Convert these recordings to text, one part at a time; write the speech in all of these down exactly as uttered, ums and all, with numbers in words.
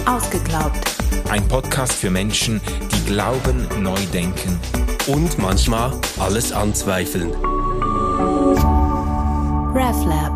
Ausgeglaubt. Ein Podcast für Menschen, die glauben, neu denken und manchmal alles anzweifeln. RefLab.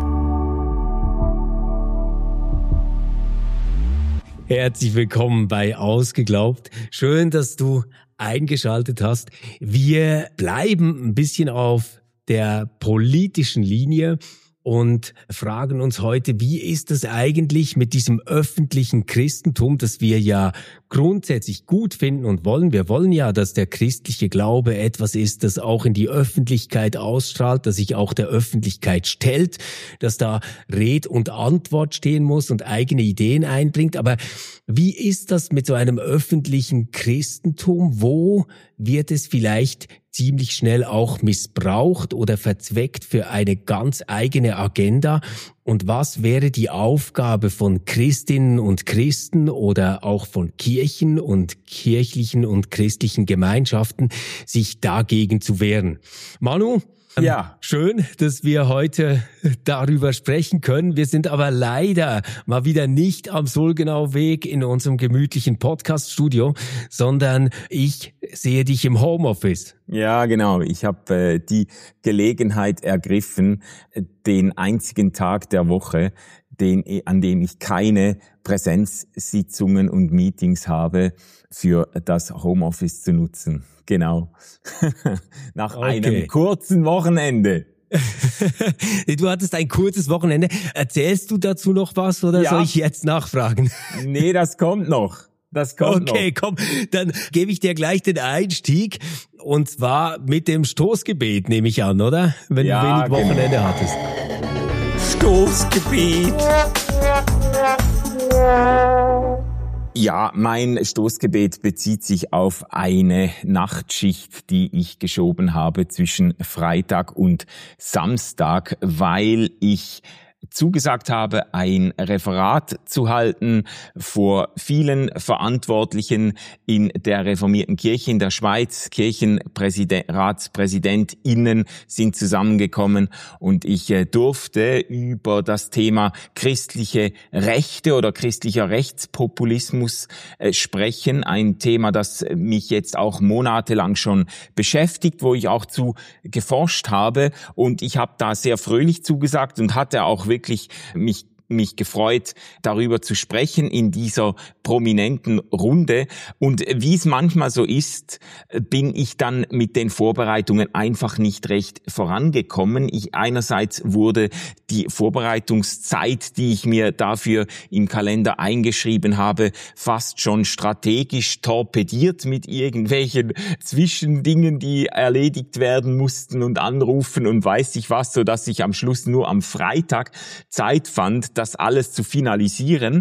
Herzlich willkommen bei Ausgeglaubt. Schön, dass du eingeschaltet hast. Wir bleiben ein bisschen auf der politischen Linie und fragen uns heute, wie ist es eigentlich mit diesem öffentlichen Christentum, das wir ja grundsätzlich gut finden und wollen. Wir wollen ja, dass der christliche Glaube etwas ist, das auch in die Öffentlichkeit ausstrahlt, das sich auch der Öffentlichkeit stellt, dass da Red und Antwort stehen muss und eigene Ideen einbringt. Aber wie ist das mit so einem öffentlichen Christentum? Wo wird es vielleicht ziemlich schnell auch missbraucht oder verzweckt für eine ganz eigene Agenda? Und was wäre die Aufgabe von Christinnen und Christen oder auch von Kirchen und kirchlichen und christlichen Gemeinschaften, sich dagegen zu wehren? Manu? Ja. Schön, dass wir heute darüber sprechen können. Wir sind aber leider mal wieder nicht am Sulgenau-Weg in unserem gemütlichen Podcast-Studio, sondern ich sehe dich im Homeoffice. Ja, genau. Ich habe äh, die Gelegenheit ergriffen, den einzigen Tag der Woche, den, an dem ich keine Präsenzsitzungen und Meetings habe, für das Homeoffice zu nutzen. Genau. Nach okay. einem kurzen Wochenende. Du hattest ein kurzes Wochenende. Erzählst du dazu noch was oder ja. soll ich jetzt nachfragen? Nee, das kommt noch. Das kommt okay, noch. komm, dann gebe ich dir gleich den Einstieg. Und zwar mit dem Stoßgebet, nehme ich an, oder? Wenn ja, du wenig Wochenende genau. hattest. Stoßgebet. Ja, mein Stoßgebet bezieht sich auf eine Nachtschicht, die ich geschoben habe zwischen Freitag und Samstag, weil ich zugesagt habe, ein Referat zu halten vor vielen Verantwortlichen in der reformierten Kirche in der Schweiz. Kirchenratspräsidentinnen sind zusammengekommen und ich durfte über das Thema christliche Rechte oder christlicher Rechtspopulismus sprechen. Ein Thema, das mich jetzt auch monatelang schon beschäftigt, wo ich auch zu geforscht habe, und ich habe da sehr fröhlich zugesagt und hatte auch wirklich mich mich gefreut, darüber zu sprechen in dieser prominenten Runde. Und wie es manchmal so ist, bin ich dann mit den Vorbereitungen einfach nicht recht vorangekommen. Ich, einerseits wurde die Vorbereitungszeit, die ich mir dafür im Kalender eingeschrieben habe, fast schon strategisch torpediert mit irgendwelchen Zwischendingen, die erledigt werden mussten und Anrufen und weiß ich was, so dass ich am Schluss nur am Freitag Zeit fand, das alles zu finalisieren.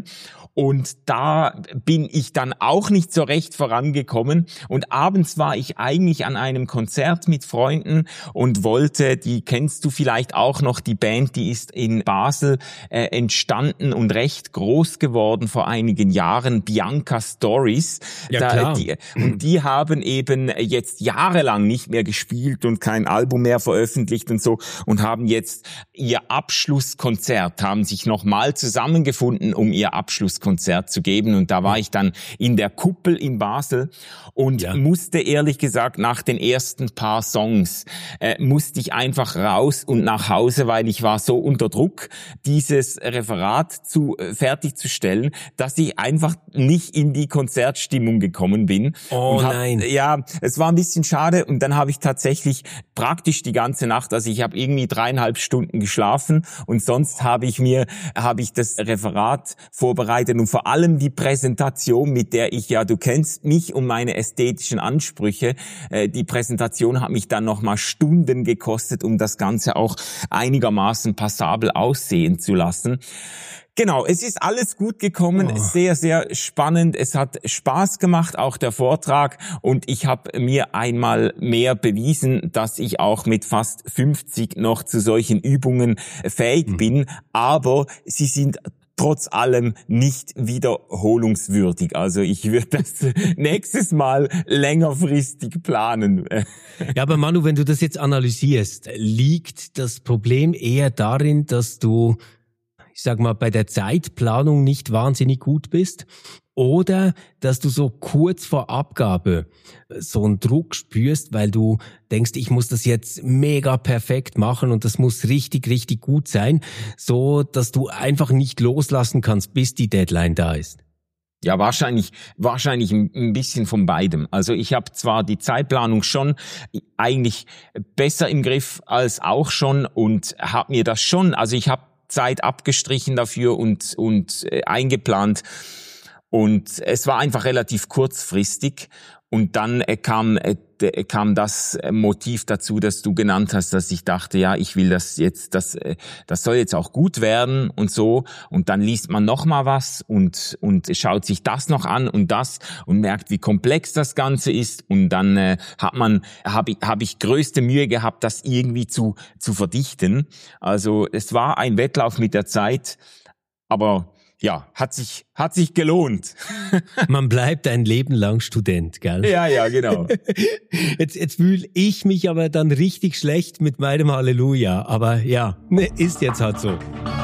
Und da bin ich dann auch nicht so recht vorangekommen. Und abends war ich eigentlich an einem Konzert mit Freunden und wollte, die kennst du vielleicht auch noch, die Band, die ist in Basel äh, entstanden und recht groß geworden vor einigen Jahren, Bianca Stories. Ja, da, klar. Die, und die haben eben jetzt jahrelang nicht mehr gespielt und kein Album mehr veröffentlicht und so und haben jetzt ihr Abschlusskonzert, haben sich nochmal zusammengefunden, um ihr Abschlusskonzert Konzert zu geben, und da war ich dann in der Kuppel in Basel und ja. musste ehrlich gesagt nach den ersten paar Songs äh, musste ich einfach raus und nach Hause, weil ich war so unter Druck, dieses Referat zu äh, fertigzustellen, dass ich einfach nicht in die Konzertstimmung gekommen bin. Oh und hab, nein. Ja, es war ein bisschen schade, und dann habe ich tatsächlich praktisch die ganze Nacht, also ich habe irgendwie dreieinhalb Stunden geschlafen und sonst habe ich mir habe ich das Referat vorbereitet und vor allem die Präsentation, mit der ich ja, du kennst mich und meine ästhetischen Ansprüche, äh, die Präsentation hat mich dann nochmal Stunden gekostet, um das Ganze auch einigermaßen passabel aussehen zu lassen. Genau, es ist alles gut gekommen, oh. sehr, sehr spannend, es hat Spaß gemacht, auch der Vortrag, und ich habe mir einmal mehr bewiesen, dass ich auch mit fast fünfzig noch zu solchen Übungen fähig mhm. bin, aber sie sind trotz allem nicht wiederholungswürdig. Also ich würde das nächstes Mal längerfristig planen. Ja, aber Manu, wenn du das jetzt analysierst, liegt das Problem eher darin, dass du, ich sag mal, bei der Zeitplanung nicht wahnsinnig gut bist? Oder dass du so kurz vor Abgabe so einen Druck spürst, weil du denkst, ich muss das jetzt mega perfekt machen und das muss richtig, richtig gut sein, so dass du einfach nicht loslassen kannst, bis die Deadline da ist? Ja, wahrscheinlich, wahrscheinlich ein bisschen von beidem. Also ich habe zwar die Zeitplanung schon eigentlich besser im Griff als auch schon und habe mir das schon, also ich habe Zeit abgestrichen dafür und und äh, eingeplant. Und es war einfach relativ kurzfristig. Und dann äh, kam äh, kam das Motiv dazu, das du genannt hast, dass ich dachte, ja, ich will das jetzt, das äh, das soll jetzt auch gut werden und so. Und dann liest man noch mal was und und schaut sich das noch an und das und merkt, wie komplex das Ganze ist. Und dann äh, hat man habe ich habe ich größte Mühe gehabt, das irgendwie zu zu verdichten. Also es war ein Wettlauf mit der Zeit, aber ja, hat sich, hat sich gelohnt. Man bleibt ein Leben lang Student, gell? Ja, ja, genau. Jetzt, jetzt fühle ich mich aber dann richtig schlecht mit meinem Halleluja. Aber ja, ist jetzt halt so.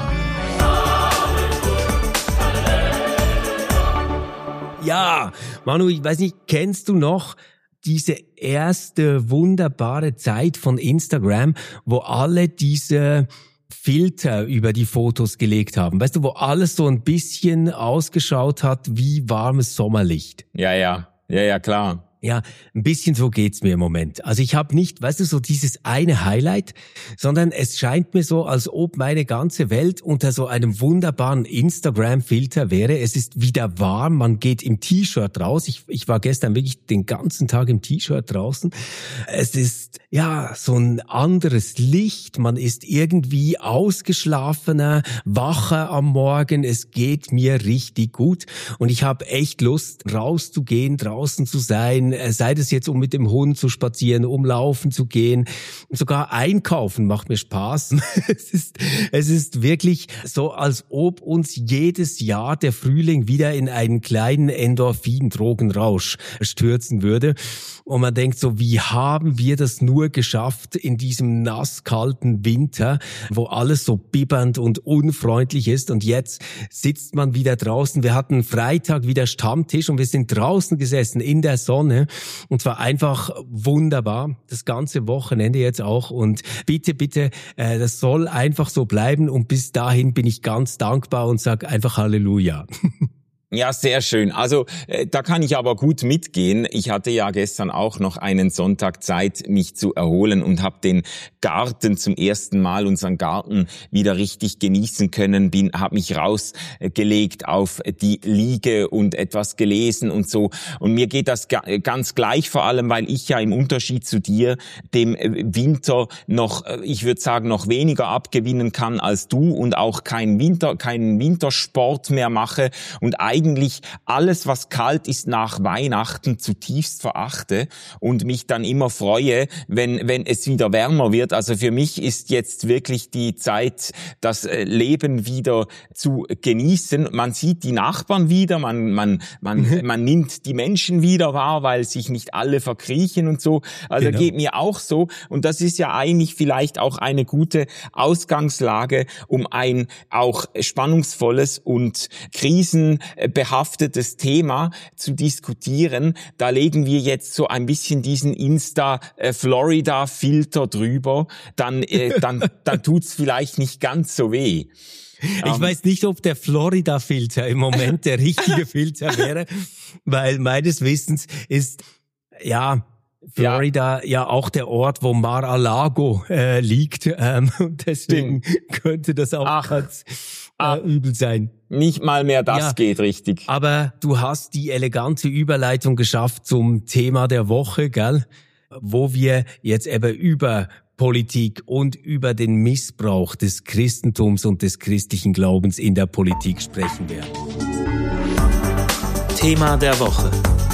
Ja, Manu, ich weiß nicht, kennst du noch diese erste wunderbare Zeit von Instagram, wo alle diese Filter über die Fotos gelegt haben. Weißt du, wo alles so ein bisschen ausgeschaut hat wie warmes Sommerlicht. Ja, ja, ja, ja, klar. Ja, ein bisschen so geht's mir im Moment. Also ich habe nicht, weißt du, so dieses eine Highlight, sondern es scheint mir so, als ob meine ganze Welt unter so einem wunderbaren Instagram-Filter wäre. Es ist wieder warm, man geht im T-Shirt raus. Ich, ich war gestern wirklich den ganzen Tag im T-Shirt draußen. Es ist, ja, so ein anderes Licht. Man ist irgendwie ausgeschlafener, wacher am Morgen. Es geht mir richtig gut. Und ich habe echt Lust, rauszugehen, draußen zu sein, sei das jetzt, um mit dem Hund zu spazieren, um laufen zu gehen, sogar einkaufen macht mir Spaß. Es ist, es ist wirklich so, als ob uns jedes Jahr der Frühling wieder in einen kleinen Endorphin-Drogenrausch stürzen würde. Und man denkt so, wie haben wir das nur geschafft in diesem nasskalten Winter, wo alles so bibbernd und unfreundlich ist. Und jetzt sitzt man wieder draußen. Wir hatten Freitag wieder Stammtisch und wir sind draußen gesessen in der Sonne. Und zwar einfach wunderbar, das ganze Wochenende jetzt auch. Und bitte, bitte, äh, das soll einfach so bleiben. Und bis dahin bin ich ganz dankbar und sage einfach Halleluja. Ja, sehr schön. Also äh, da kann ich aber gut mitgehen. Ich hatte ja gestern auch noch einen Sonntag Zeit, mich zu erholen und habe den Garten zum ersten Mal, unseren Garten, wieder richtig genießen können. Bin, habe mich rausgelegt auf die Liege und etwas gelesen und so. Und mir geht das ga, ganz gleich, vor allem, weil ich ja im Unterschied zu dir dem Winter noch, ich würde sagen, noch weniger abgewinnen kann als du und auch keinen Winter, keinen Wintersport mehr mache und eigentlich eigentlich alles, was kalt ist, nach Weihnachten zutiefst verachte und mich dann immer freue, wenn wenn es wieder wärmer wird. Also für mich ist jetzt wirklich die Zeit, das Leben wieder zu genießen. Man sieht die Nachbarn wieder, man man man man nimmt die Menschen wieder wahr, weil sich nicht alle verkriechen und so. Also genau. Geht mir auch so. Und das ist ja eigentlich vielleicht auch eine gute Ausgangslage, um ein auch spannungsvolles und Krisen behaftetes Thema zu diskutieren. Da legen wir jetzt so ein bisschen diesen Insta-Florida-Filter drüber. Dann, äh, dann, dann tut's vielleicht nicht ganz so weh. Ich um, weiß nicht, ob der Florida-Filter im Moment der richtige Filter wäre, weil meines Wissens ist, ja, Florida ja. ja auch der Ort, wo Mar-a-Lago äh, liegt. Ähm, und deswegen Stimmt. könnte das auch Ach. ganz äh, übel sein. Nicht mal mehr das ja, geht richtig. Aber du hast die elegante Überleitung geschafft zum Thema der Woche, gell? Wo wir jetzt eben über Politik und über den Missbrauch des Christentums und des christlichen Glaubens in der Politik sprechen werden. Thema der Woche.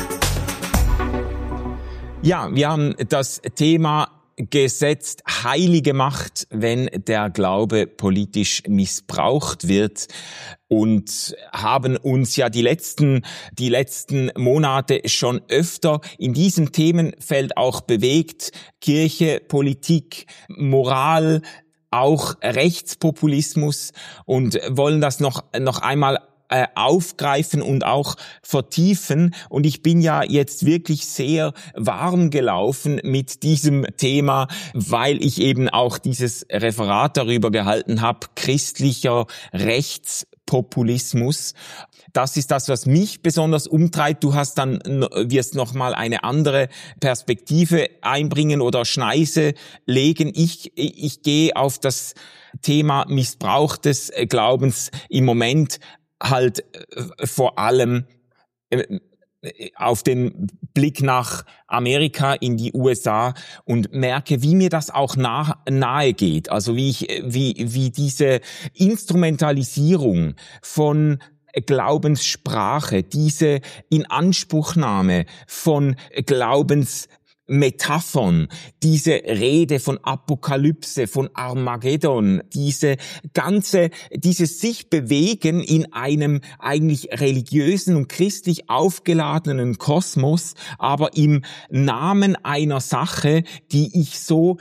Ja, wir haben das Thema gesetzt, heilige Macht, wenn der Glaube politisch missbraucht wird, und haben uns ja die letzten, die letzten Monate schon öfter in diesem Themenfeld auch bewegt. Kirche, Politik, Moral, auch Rechtspopulismus und wollen das noch noch einmal äh, aufgreifen und auch vertiefen. Und ich bin ja jetzt wirklich sehr warm gelaufen mit diesem Thema, weil ich eben auch dieses Referat darüber gehalten habe, christlicher Rechtspopulismus. Das ist das, was mich besonders umtreibt. Du hast dann, wirst noch mal eine andere Perspektive einbringen oder Schneise legen. Ich, ich gehe auf das Thema Missbrauch des Glaubens im Moment halt vor allem auf den Blick nach Amerika, in die U S A und merke, wie mir das auch nah, nahe geht. Also wie ich, wie, wie diese Instrumentalisierung von Glaubenssprache, diese Inanspruchnahme von Glaubensmetaphern, diese Rede von Apokalypse, von Armageddon, diese ganze, dieses sich bewegen in einem eigentlich religiösen und christlich aufgeladenen Kosmos, aber im Namen einer Sache, die ich so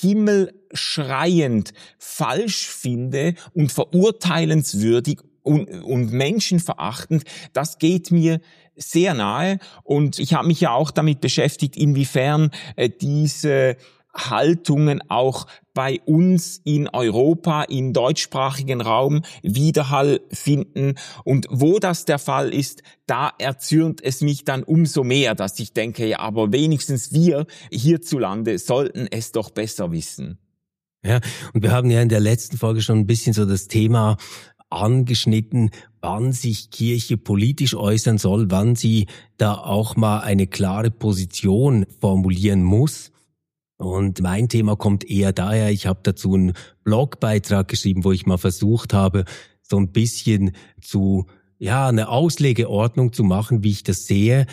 himmelschreiend falsch finde und verurteilenswürdig und, und menschenverachtend, das geht mir sehr nahe. Und ich habe mich ja auch damit beschäftigt, inwiefern äh, diese Haltungen auch bei uns in Europa, im deutschsprachigen Raum Widerhall finden. Und wo das der Fall ist, da erzürnt es mich dann umso mehr, dass ich denke, ja, aber wenigstens wir hierzulande sollten es doch besser wissen. Ja, und wir haben ja in der letzten Folge schon ein bisschen so das Thema angeschnitten, wann sich Kirche politisch äußern soll, wann sie da auch mal eine klare Position formulieren muss. Und mein Thema kommt eher daher, ich habe dazu einen Blogbeitrag geschrieben, wo ich mal versucht habe, so ein bisschen zu, ja, eine Auslegeordnung zu machen, wie ich das sehe,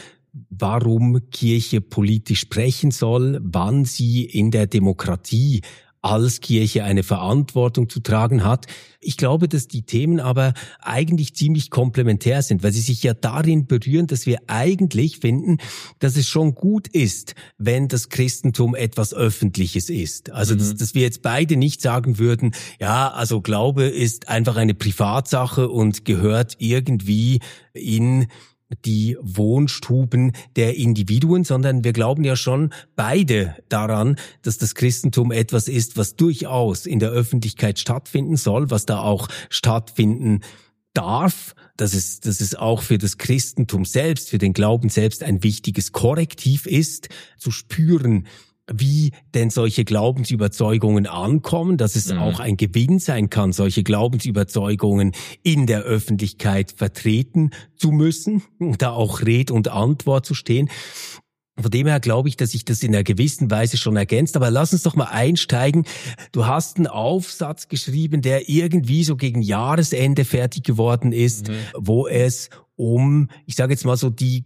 warum Kirche politisch sprechen soll, wann sie in der Demokratie als Kirche eine Verantwortung zu tragen hat. Ich glaube, dass die Themen aber eigentlich ziemlich komplementär sind, weil sie sich ja darin berühren, dass wir eigentlich finden, dass es schon gut ist, wenn das Christentum etwas Öffentliches ist. Also, mhm. dass, dass wir jetzt beide nicht sagen würden, ja, also Glaube ist einfach eine Privatsache und gehört irgendwie in die Wohnstuben der Individuen, sondern wir glauben ja schon beide daran, dass das Christentum etwas ist, was durchaus in der Öffentlichkeit stattfinden soll, was da auch stattfinden darf, dass es, dass es auch für das Christentum selbst, für den Glauben selbst ein wichtiges Korrektiv ist, zu spüren, wie denn solche Glaubensüberzeugungen ankommen, dass es mhm. auch ein Gewinn sein kann, solche Glaubensüberzeugungen in der Öffentlichkeit vertreten zu müssen, da auch Red und Antwort zu stehen. Von dem her glaube ich, dass sich das in einer gewissen Weise schon ergänzt. Aber lass uns doch mal einsteigen. Du hast einen Aufsatz geschrieben, der irgendwie so gegen Jahresende fertig geworden ist, mhm. wo es um, ich sage jetzt mal so, die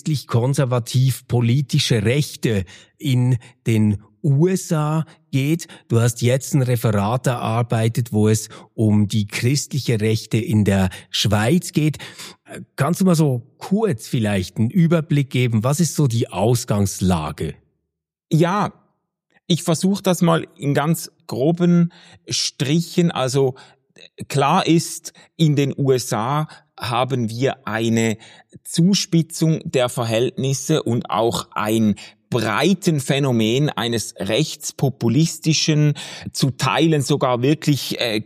christlich-konservativ-politische Rechte in den U S A geht. Du hast jetzt ein Referat erarbeitet, wo es um die christliche Rechte in der Schweiz geht. Kannst du mal so kurz vielleicht einen Überblick geben? Was ist so die Ausgangslage? Ja, ich versuche das mal in ganz groben Strichen. Also klar ist, in den U S A haben wir eine Zuspitzung der Verhältnisse und auch ein breiten Phänomen eines rechtspopulistischen, zu Teilen sogar wirklich äh,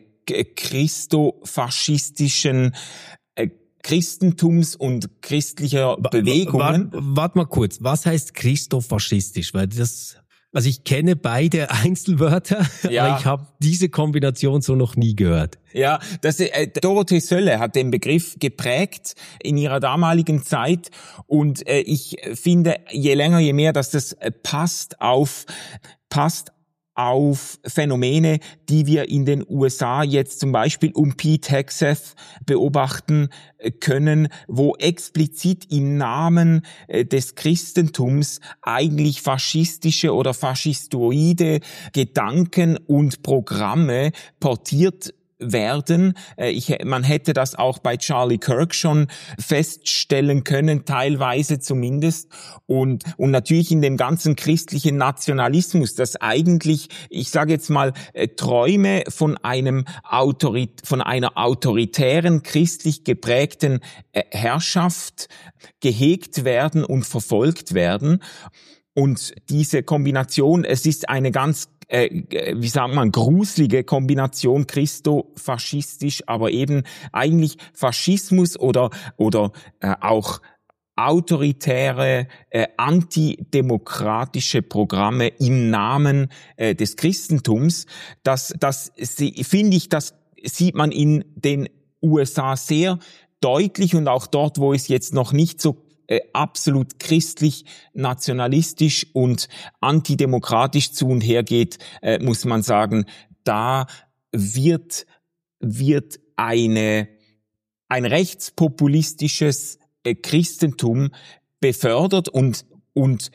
christofaschistischen äh, Christentums und christlicher Bewegungen. Warte wart mal kurz, was heißt christofaschistisch? Weil das, also ich kenne beide Einzelwörter, ja. aber ich habe diese Kombination so noch nie gehört. Ja, das, äh, Dorothee Sölle hat den Begriff geprägt in ihrer damaligen Zeit und äh, ich finde, je länger, je mehr, dass das äh, passt auf, passt auf Phänomene, die wir in den U S A jetzt zum Beispiel um Pete Hegseth beobachten können, wo explizit im Namen des Christentums eigentlich faschistische oder faschistoide Gedanken und Programme portiert werden. Ich, man hätte das auch bei Charlie Kirk schon feststellen können, teilweise zumindest. Und, und natürlich in dem ganzen christlichen Nationalismus, das eigentlich, ich sage jetzt mal, Träume von einem Autorit, von einer autoritären, christlich geprägten Herrschaft gehegt werden und verfolgt werden. Und diese Kombination, es ist eine ganz Äh, wie sagt man, gruselige Kombination christofaschistisch, aber eben eigentlich Faschismus oder oder äh, auch autoritäre, äh, antidemokratische Programme im Namen äh, des Christentums. Das, das finde ich, das sieht man in den U S A sehr deutlich und auch dort, wo es jetzt noch nicht so Äh, absolut christlich, nationalistisch und antidemokratisch zu und her geht, äh, muss man sagen, da wird, wird eine, ein rechtspopulistisches äh, Christentum befördert und, und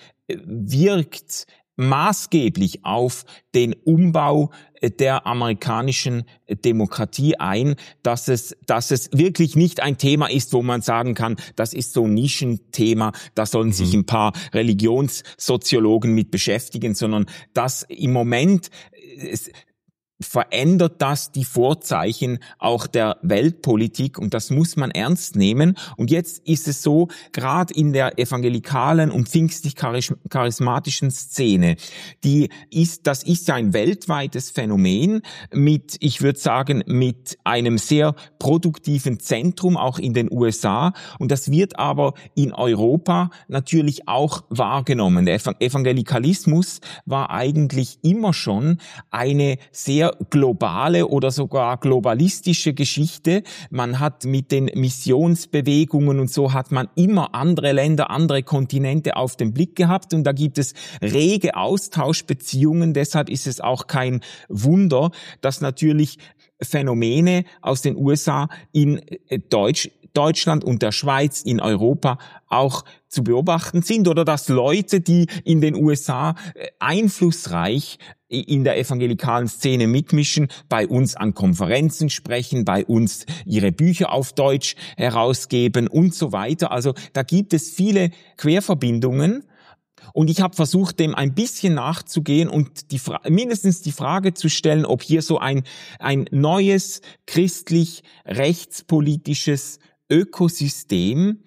wirkt maßgeblich auf den Umbau der amerikanischen Demokratie ein, dass es, dass es wirklich nicht ein Thema ist, wo man sagen kann, das ist so ein Nischenthema, da sollen mhm. sich ein paar Religionssoziologen mit beschäftigen, sondern dass im Moment es, verändert das die Vorzeichen auch der Weltpolitik und das muss man ernst nehmen. Und jetzt ist es so, gerade in der evangelikalen und pfingstlich-charismatischen Szene, die ist, das ist ja ein weltweites Phänomen mit, ich würde sagen, mit einem sehr produktiven Zentrum auch in den U S A und das wird aber in Europa natürlich auch wahrgenommen. Der Evangelikalismus war eigentlich immer schon eine sehr globale oder sogar globalistische Geschichte. Man hat mit den Missionsbewegungen und so hat man immer andere Länder, andere Kontinente auf den Blick gehabt und da gibt es rege Austauschbeziehungen. Deshalb ist es auch kein Wunder, dass natürlich Phänomene aus den U S A in Deutsch Deutschland und der Schweiz, in Europa auch zu beobachten sind oder dass Leute, die in den U S A einflussreich in der evangelikalen Szene mitmischen, bei uns an Konferenzen sprechen, bei uns ihre Bücher auf Deutsch herausgeben und so weiter. Also da gibt es viele Querverbindungen. Und ich habe versucht, dem ein bisschen nachzugehen und die Fra- mindestens die Frage zu stellen, ob hier so ein, ein neues christlich-rechtspolitisches Ökosystem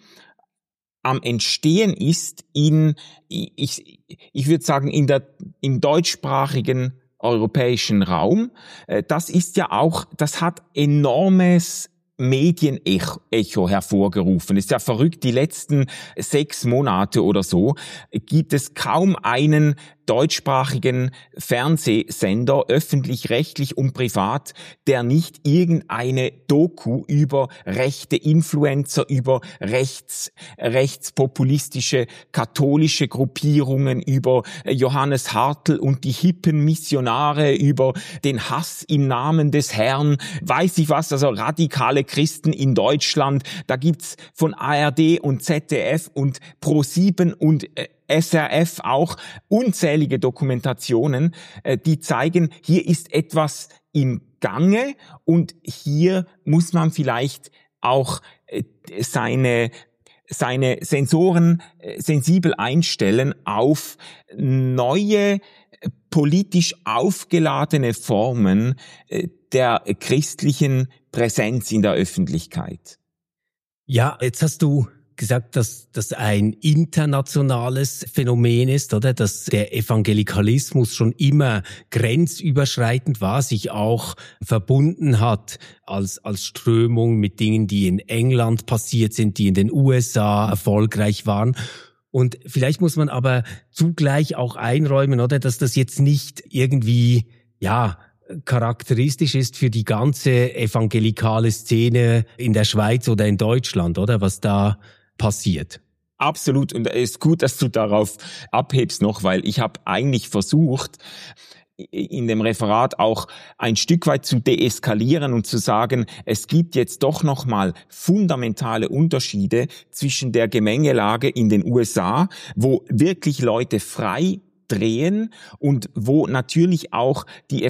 am Entstehen ist in, ich, ich würde sagen, in der, im deutschsprachigen europäischen Raum. Das ist ja auch, das hat enormes Medienecho hervorgerufen. Ist ja verrückt, die letzten sechs Monate oder so gibt es kaum einen deutschsprachigen Fernsehsender, öffentlich-rechtlich und privat, der nicht irgendeine Doku über rechte Influencer, über rechts, rechtspopulistische katholische Gruppierungen, über Johannes Hartl und die hippen Missionare, über den Hass im Namen des Herrn, weiß ich was, also radikale Christen in Deutschland, da gibt's von A R D und Z D F und Pro sieben und äh, S R F auch unzählige Dokumentationen, äh, die zeigen, hier ist etwas im Gange und hier muss man vielleicht auch äh, seine seine Sensoren äh, sensibel einstellen auf neue politisch aufgeladene Formen äh, der christlichen Präsenz in der Öffentlichkeit. Ja, jetzt hast du gesagt, dass das ein internationales Phänomen ist, oder? Dass der Evangelikalismus schon immer grenzüberschreitend war, sich auch verbunden hat als als Strömung mit Dingen, die in England passiert sind, die in den U S A erfolgreich waren. Und vielleicht muss man aber zugleich auch einräumen, oder, dass das jetzt nicht irgendwie, ja, charakteristisch ist für die ganze evangelikale Szene in der Schweiz oder in Deutschland, oder, was da passiert. Absolut. Und es ist gut, dass du darauf abhebst noch, weil ich habe eigentlich versucht, in dem Referat auch ein Stück weit zu deeskalieren und zu sagen, es gibt jetzt doch nochmal fundamentale Unterschiede zwischen der Gemengelage in den U S A, wo wirklich Leute frei drehen und wo natürlich auch die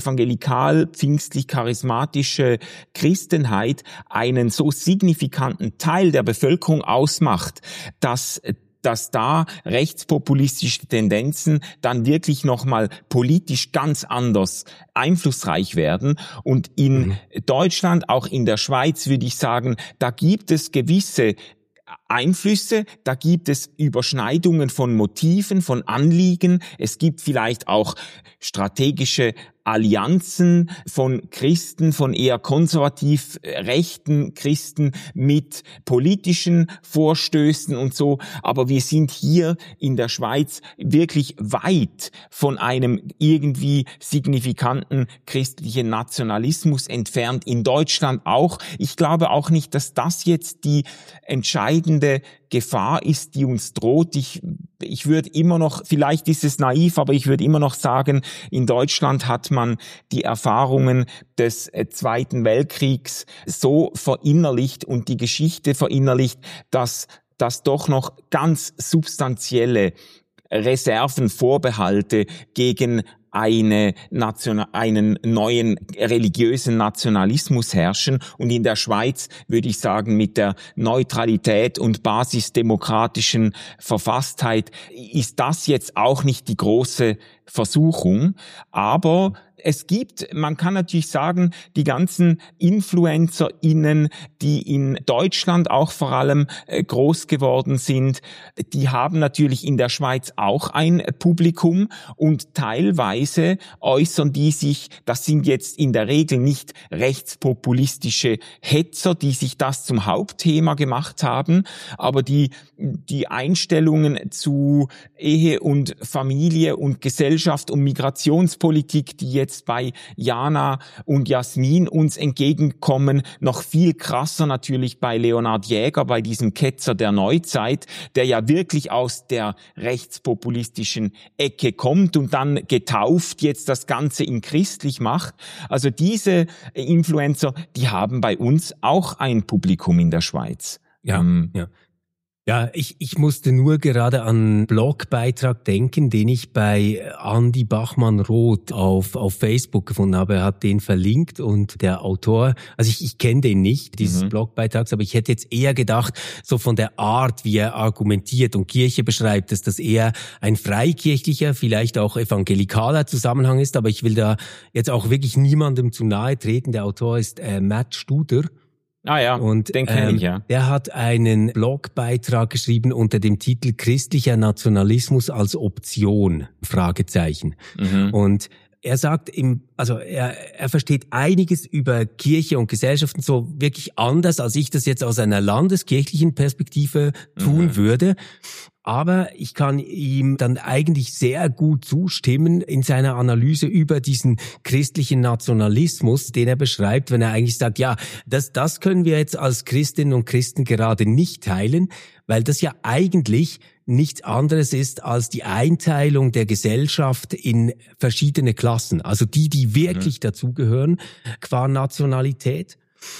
evangelikal-pfingstlich-charismatische Christenheit einen so signifikanten Teil der Bevölkerung ausmacht, dass dass da rechtspopulistische Tendenzen dann wirklich nochmal politisch ganz anders einflussreich werden. Und in mhm. Deutschland, auch in der Schweiz, würde ich sagen, da gibt es gewisse Einflüsse, da gibt es Überschneidungen von Motiven, von Anliegen. Es gibt vielleicht auch strategische Allianzen von Christen, von eher konservativ rechten Christen mit politischen Vorstößen und so. Aber wir sind hier in der Schweiz wirklich weit von einem irgendwie signifikanten christlichen Nationalismus entfernt. In Deutschland auch. Ich glaube auch nicht, dass das jetzt die entscheidende Gefahr ist, die uns droht. Ich, ich würde immer noch, vielleicht ist es naiv, aber ich würde immer noch sagen, in Deutschland hat man die Erfahrungen des Zweiten Weltkriegs so verinnerlicht und die Geschichte verinnerlicht, dass das doch noch ganz substanzielle Reserven, Vorbehalte gegen eine Nation, einen neuen religiösen Nationalismus herrschen. Und in der Schweiz würde ich sagen, mit der Neutralität und basisdemokratischen Verfasstheit ist das jetzt auch nicht die große Versuchung. Aber es gibt, man kann natürlich sagen, die ganzen InfluencerInnen, die in Deutschland auch vor allem groß geworden sind, die haben natürlich in der Schweiz auch ein Publikum und teilweise äußern die sich, das sind jetzt in der Regel nicht rechtspopulistische Hetzer, die sich das zum Hauptthema gemacht haben, aber die, die Einstellungen zu Ehe und Familie und Gesellschaft und Migrationspolitik, die jetzt bei Jana und Jasmin uns entgegenkommen, noch viel krasser natürlich bei Leonhard Jäger, bei diesem Ketzer der Neuzeit, der ja wirklich aus der rechtspopulistischen Ecke kommt und dann getauft jetzt das Ganze in christlich macht. Also diese Influencer, die haben bei uns auch ein Publikum in der Schweiz. Ja, ähm, ja. Ja, ich, ich musste nur gerade an einen Blogbeitrag denken, den ich bei Andi Bachmann-Roth auf, auf Facebook gefunden habe. Er hat den verlinkt und der Autor, also ich, ich kenne den nicht, dieses mhm. Blogbeitrags, aber ich hätte jetzt eher gedacht, so von der Art, wie er argumentiert und Kirche beschreibt, dass das eher ein freikirchlicher, vielleicht auch evangelikaler Zusammenhang ist. Aber ich will da jetzt auch wirklich niemandem zu nahe treten. Der Autor ist äh, Matt Studer. Ah ja, und den kenne ähm, ich, ja. Der hat einen Blogbeitrag geschrieben unter dem Titel Christlicher Nationalismus als Option, Fragezeichen. Mhm. Und er sagt, im, also er, er versteht einiges über Kirche und Gesellschaften so wirklich anders, als ich das jetzt aus einer landeskirchlichen Perspektive tun mhm. würde. Aber ich kann ihm dann eigentlich sehr gut zustimmen in seiner Analyse über diesen christlichen Nationalismus, den er beschreibt, wenn er eigentlich sagt, ja, das, das können wir jetzt als Christinnen und Christen gerade nicht teilen, weil das ja eigentlich nichts anderes ist als die Einteilung der Gesellschaft in verschiedene Klassen. Also die, die wirklich mhm. dazugehören, qua Nationalität.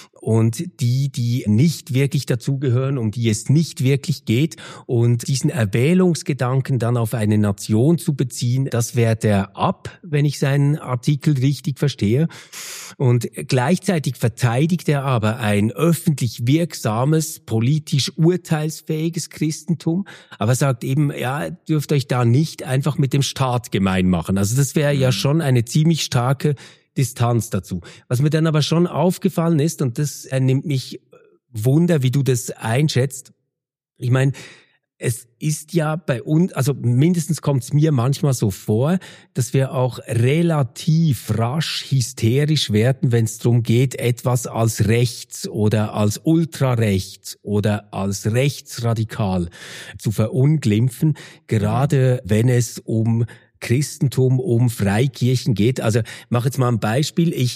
Und die, die nicht wirklich dazugehören, um die es nicht wirklich geht. Und diesen Erwählungsgedanken dann auf eine Nation zu beziehen, das wehrt er ab, wenn ich seinen Artikel richtig verstehe. Und gleichzeitig verteidigt er aber ein öffentlich wirksames, politisch urteilsfähiges Christentum. Aber sagt eben, ja, dürft euch da nicht einfach mit dem Staat gemein machen. Also das wäre ja schon eine ziemlich starke Distanz dazu. Was mir dann aber schon aufgefallen ist, und das nimmt mich Wunder, wie du das einschätzt. Ich meine, es ist ja bei uns, also mindestens kommt es mir manchmal so vor, dass wir auch relativ rasch hysterisch werden, wenn es darum geht, etwas als rechts oder als ultrarechts oder als rechtsradikal zu verunglimpfen, gerade wenn es um Christentum, um Freikirchen geht. Also mach jetzt mal ein Beispiel. Ich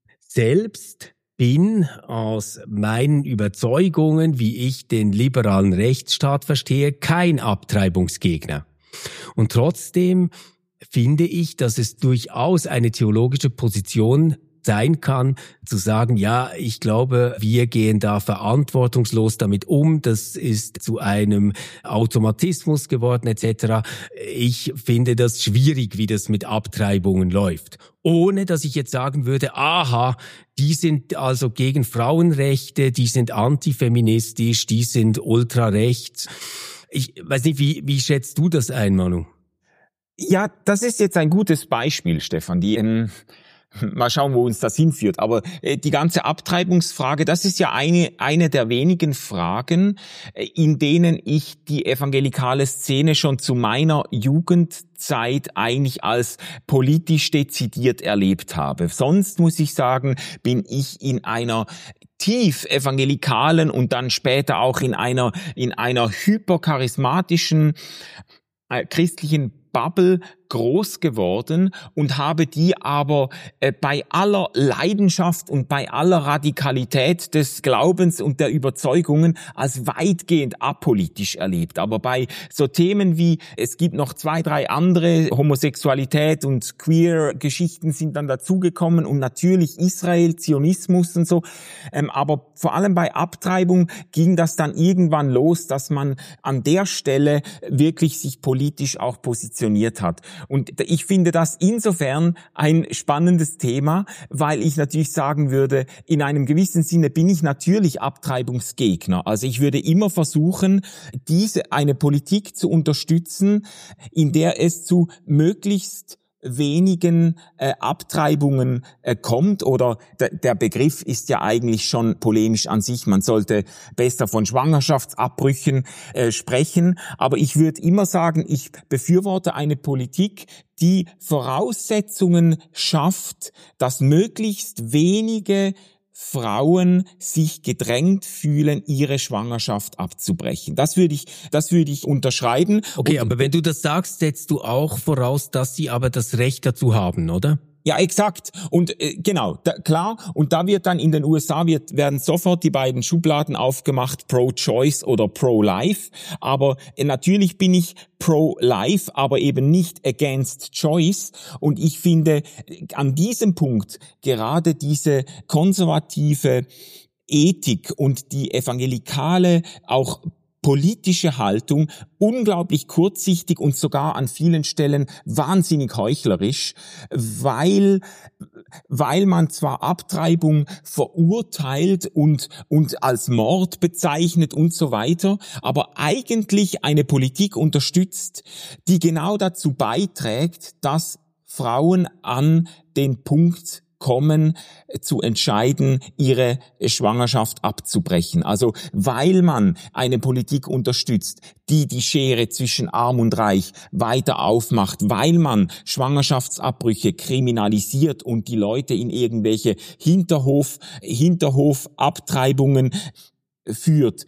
selbst bin aus meinen Überzeugungen, wie ich den liberalen Rechtsstaat verstehe, kein Abtreibungsgegner. Und trotzdem finde ich, dass es durchaus eine theologische Position sein kann, zu sagen, ja, ich glaube, wir gehen da verantwortungslos damit um, das ist zu einem Automatismus geworden et cetera. Ich finde das schwierig, wie das mit Abtreibungen läuft. Ohne, dass ich jetzt sagen würde, aha, die sind also gegen Frauenrechte, die sind antifeministisch, die sind ultrarechts. Ich weiß nicht, wie, wie schätzt du das ein, Manu? Ja, das ist jetzt ein gutes Beispiel, Stefan. Die, ähm, mal schauen, wo uns das hinführt. Aber äh, die ganze Abtreibungsfrage, das ist ja eine eine der wenigen Fragen, äh, in denen ich die evangelikale Szene schon zu meiner Jugendzeit eigentlich als politisch dezidiert erlebt habe. Sonst muss ich sagen, bin ich in einer tief evangelikalen und dann später auch in einer in einer hypercharismatischen äh, christlichen Bubble groß geworden und habe die aber äh, bei aller Leidenschaft und bei aller Radikalität des Glaubens und der Überzeugungen als weitgehend apolitisch erlebt. Aber bei so Themen wie, es gibt noch zwei, drei andere, Homosexualität und Queer-Geschichten sind dann dazugekommen und natürlich Israel, Zionismus und so. Ähm, aber vor allem bei Abtreibung ging das dann irgendwann los, dass man an der Stelle wirklich sich politisch auch positioniert hat. Und ich finde das insofern ein spannendes Thema, weil ich natürlich sagen würde, in einem gewissen Sinne bin ich natürlich Abtreibungsgegner. Also ich würde immer versuchen, diese eine Politik zu unterstützen, in der es zu möglichst wenigen äh, Abtreibungen äh, kommt, oder d- der Begriff ist ja eigentlich schon polemisch an sich. Man sollte besser von Schwangerschaftsabbrüchen äh, sprechen, aber ich würde immer sagen, ich befürworte eine Politik, die Voraussetzungen schafft, dass möglichst wenige Frauen sich gedrängt fühlen, ihre Schwangerschaft abzubrechen. Das würde ich, das würde ich unterschreiben. Okay, Und, aber wenn du das sagst, setzt du auch voraus, dass sie aber das Recht dazu haben, oder? Ja, exakt. Und äh, genau, da, klar. Und da wird dann in den U S A wird, werden sofort die beiden Schubladen aufgemacht, Pro-Choice oder Pro-Life. Aber äh, natürlich bin ich Pro-Life, aber eben nicht against Choice. Und ich finde an diesem Punkt gerade diese konservative Ethik und die evangelikale auch politische Haltung unglaublich kurzsichtig und sogar an vielen Stellen wahnsinnig heuchlerisch, weil weil man zwar Abtreibung verurteilt und und als Mord bezeichnet und so weiter, aber eigentlich eine Politik unterstützt, die genau dazu beiträgt, dass Frauen an den Punkt kommen, zu entscheiden, ihre Schwangerschaft abzubrechen. Also weil man eine Politik unterstützt, die die Schere zwischen Arm und Reich weiter aufmacht, weil man Schwangerschaftsabbrüche kriminalisiert und die Leute in irgendwelche Hinterhof, Hinterhofabtreibungen führt,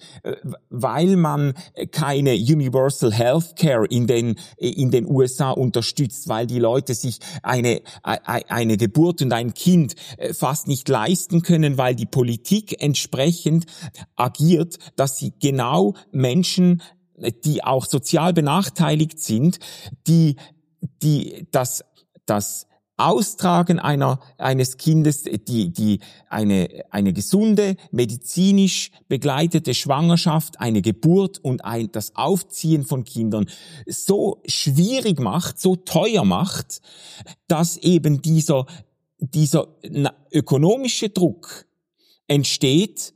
weil man keine Universal Healthcare in den in den U S A unterstützt, weil die Leute sich eine eine Geburt und ein Kind fast nicht leisten können, weil die Politik entsprechend agiert, dass sie genau Menschen, die auch sozial benachteiligt sind, die die das das Austragen einer eines Kindes, die die eine eine gesunde, medizinisch begleitete Schwangerschaft, eine Geburt und ein das Aufziehen von Kindern so schwierig macht, so teuer macht, dass eben dieser dieser ökonomische Druck entsteht,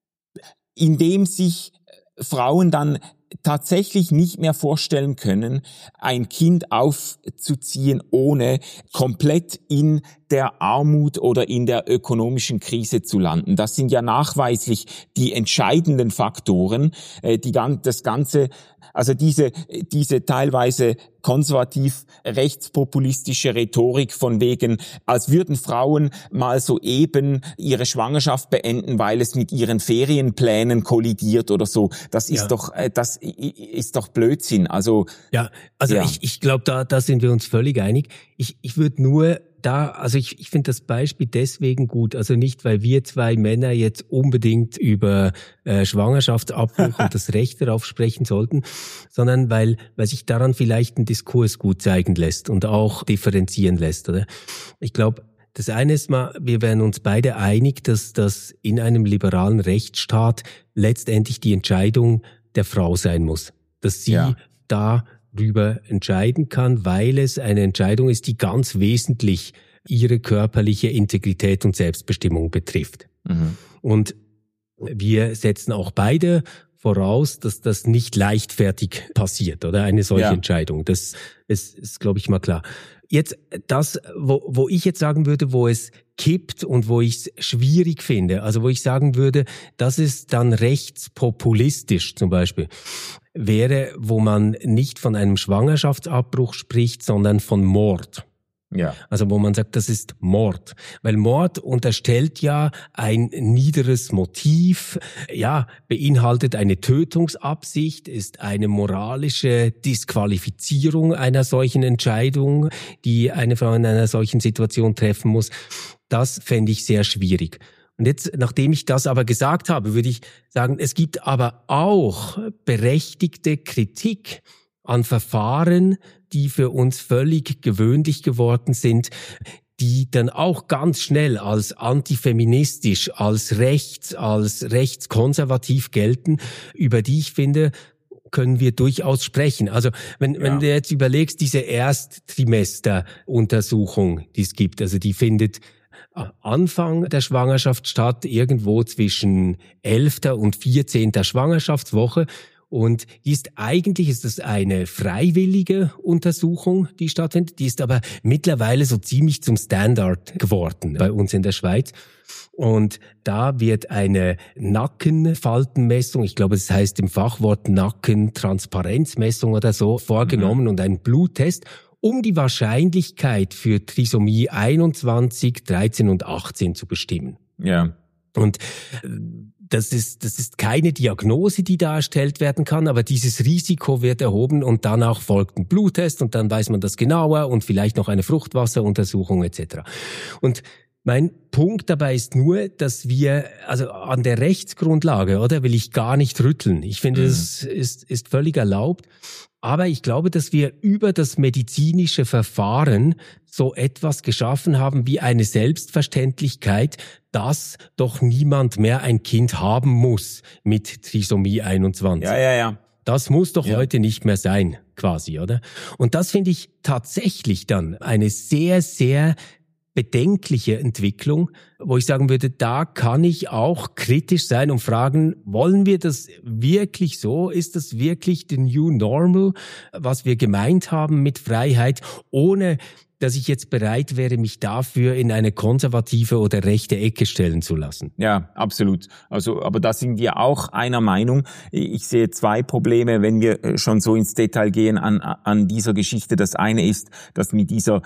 indem sich Frauen dann tatsächlich nicht mehr vorstellen können, ein Kind aufzuziehen, ohne komplett in der Armut oder in der ökonomischen Krise zu landen. Das sind ja nachweislich die entscheidenden Faktoren, die das Ganze, also diese diese teilweise konservativ rechtspopulistische Rhetorik von wegen, als würden Frauen mal soeben ihre Schwangerschaft beenden, weil es mit ihren Ferienplänen kollidiert oder so. Das ist ja. doch das ist doch Blödsinn. Also ja, also ja. ich ich glaube, da da sind wir uns völlig einig. Ich ich würde nur da, also ich, ich finde das Beispiel deswegen gut, also nicht, weil wir zwei Männer jetzt unbedingt über äh, Schwangerschaftsabbruch und das Recht darauf sprechen sollten, sondern weil, weil sich daran vielleicht ein Diskurs gut zeigen lässt und auch differenzieren lässt, oder? Ich glaube, Das eine ist mal, wir wären uns beide einig, dass das in einem liberalen Rechtsstaat letztendlich die Entscheidung der Frau sein muss. Dass sie ja. darüber entscheiden kann, weil es eine Entscheidung ist, die ganz wesentlich ihre körperliche Integrität und Selbstbestimmung betrifft. Mhm. Und wir setzen auch beide voraus, dass das nicht leichtfertig passiert, oder eine solche ja. Entscheidung. Das ist, ist glaube ich, mal klar. Jetzt das, wo, wo ich jetzt sagen würde, wo es kippt und wo ich es schwierig finde, also wo ich sagen würde, das ist dann rechtspopulistisch zum Beispiel, wäre, wo man nicht von einem Schwangerschaftsabbruch spricht, sondern von Mord. Ja. Also wo man sagt, das ist Mord. Weil Mord unterstellt ja ein niederes Motiv, ja, beinhaltet eine Tötungsabsicht, ist eine moralische Disqualifizierung einer solchen Entscheidung, die eine Frau in einer solchen Situation treffen muss. Das fände ich sehr schwierig. Und jetzt, nachdem ich das aber gesagt habe, würde ich sagen, es gibt aber auch berechtigte Kritik an Verfahren, die für uns völlig gewöhnlich geworden sind, die dann auch ganz schnell als antifeministisch, als rechts, als rechtskonservativ gelten, über die ich finde, können wir durchaus sprechen. Also wenn, ja. wenn du jetzt überlegst, diese Ersttrimesteruntersuchung, die es gibt, also die findet Anfang der Schwangerschaft statt, irgendwo zwischen elfter und vierzehnter Schwangerschaftswoche. Und die ist eigentlich, ist das eine freiwillige Untersuchung, die stattfindet. Die ist aber mittlerweile so ziemlich zum Standard geworden bei uns in der Schweiz. Und da wird eine Nackenfaltenmessung, ich glaube, es heißt im Fachwort Nackentransparenzmessung oder so, vorgenommen mhm. und ein Bluttest, um die Wahrscheinlichkeit für Trisomie einundzwanzig, dreizehn und achtzehn zu bestimmen. Ja. Und das ist, das ist keine Diagnose, die da erstellt werden kann, aber dieses Risiko wird erhoben und danach folgt ein Bluttest und dann weiß man das genauer und vielleicht noch eine Fruchtwasseruntersuchung et cetera. Und mein Punkt dabei ist nur, dass wir, also an der Rechtsgrundlage, oder, will ich gar nicht rütteln. Ich finde, mhm. das ist, ist völlig erlaubt. Aber ich glaube, dass wir über das medizinische Verfahren so etwas geschaffen haben wie eine Selbstverständlichkeit, dass doch niemand mehr ein Kind haben muss mit Trisomie einundzwanzig. Ja, ja, ja. Das muss doch ja. heute nicht mehr sein, quasi, oder? Und das finde ich tatsächlich dann eine sehr, sehr bedenkliche Entwicklung, wo ich sagen würde, da kann ich auch kritisch sein und fragen, wollen wir das wirklich so? Ist das wirklich the new normal, was wir gemeint haben mit Freiheit, ohne dass ich jetzt bereit wäre, mich dafür in eine konservative oder rechte Ecke stellen zu lassen? Ja, absolut. Also, aber da sind wir auch einer Meinung. Ich sehe zwei Probleme, wenn wir schon so ins Detail gehen an, an dieser Geschichte. Das eine ist, dass mit dieser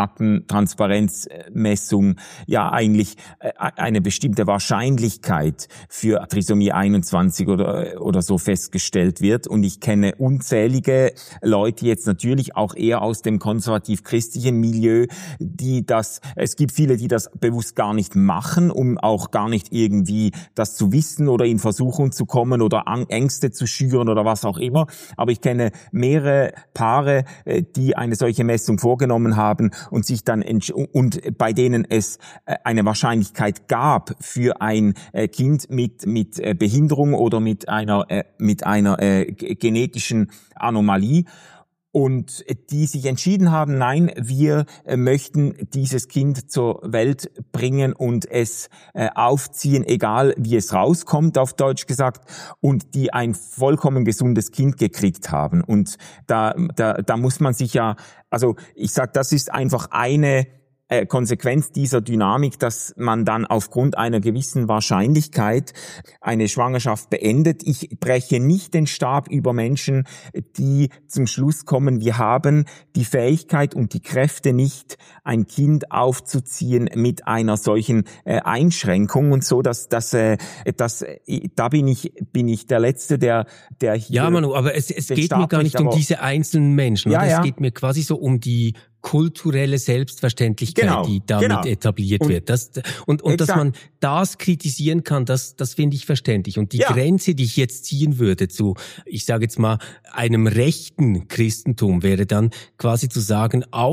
Nackentransparenzmessung ja eigentlich eine bestimmte Wahrscheinlichkeit für Trisomie einundzwanzig oder, oder so festgestellt wird. Und ich kenne unzählige Leute jetzt natürlich auch eher aus dem konservativ-christlichen Milieu, die das, es gibt viele, die das bewusst gar nicht machen, um auch gar nicht irgendwie das zu wissen oder in Versuchung zu kommen oder Ängste zu schüren oder was auch immer. Aber ich kenne mehrere Paare, die eine solche Messung vorgenommen haben und sich dann und bei denen es eine Wahrscheinlichkeit gab für ein Kind mit mit Behinderung oder mit einer mit einer genetischen Anomalie. Und die sich entschieden haben, nein, wir möchten dieses Kind zur Welt bringen und es aufziehen, egal wie es rauskommt, auf Deutsch gesagt, und die ein vollkommen gesundes Kind gekriegt haben. Und da, da, da muss man sich ja, also ich sag, das ist einfach eine Konsequenz dieser Dynamik, dass man dann aufgrund einer gewissen Wahrscheinlichkeit eine Schwangerschaft beendet. Ich breche nicht den Stab über Menschen, die zum Schluss kommen, wir haben die Fähigkeit und die Kräfte nicht, ein Kind aufzuziehen mit einer solchen äh, Einschränkung und so, dass dass äh, dass da bin ich bin ich der Letzte, der der hier. Ja, Manu, aber es es geht mir gar nicht um diese einzelnen Menschen. Ja, ja. Es geht mir quasi so um die kulturelle Selbstverständlichkeit, genau, die damit genau. etabliert und, wird. Das, und und dass man das kritisieren kann, das das finde ich verständlich. Und die ja. Grenze, die ich jetzt ziehen würde zu, ich sage jetzt mal, einem rechten Christentum, wäre dann quasi zu sagen, aus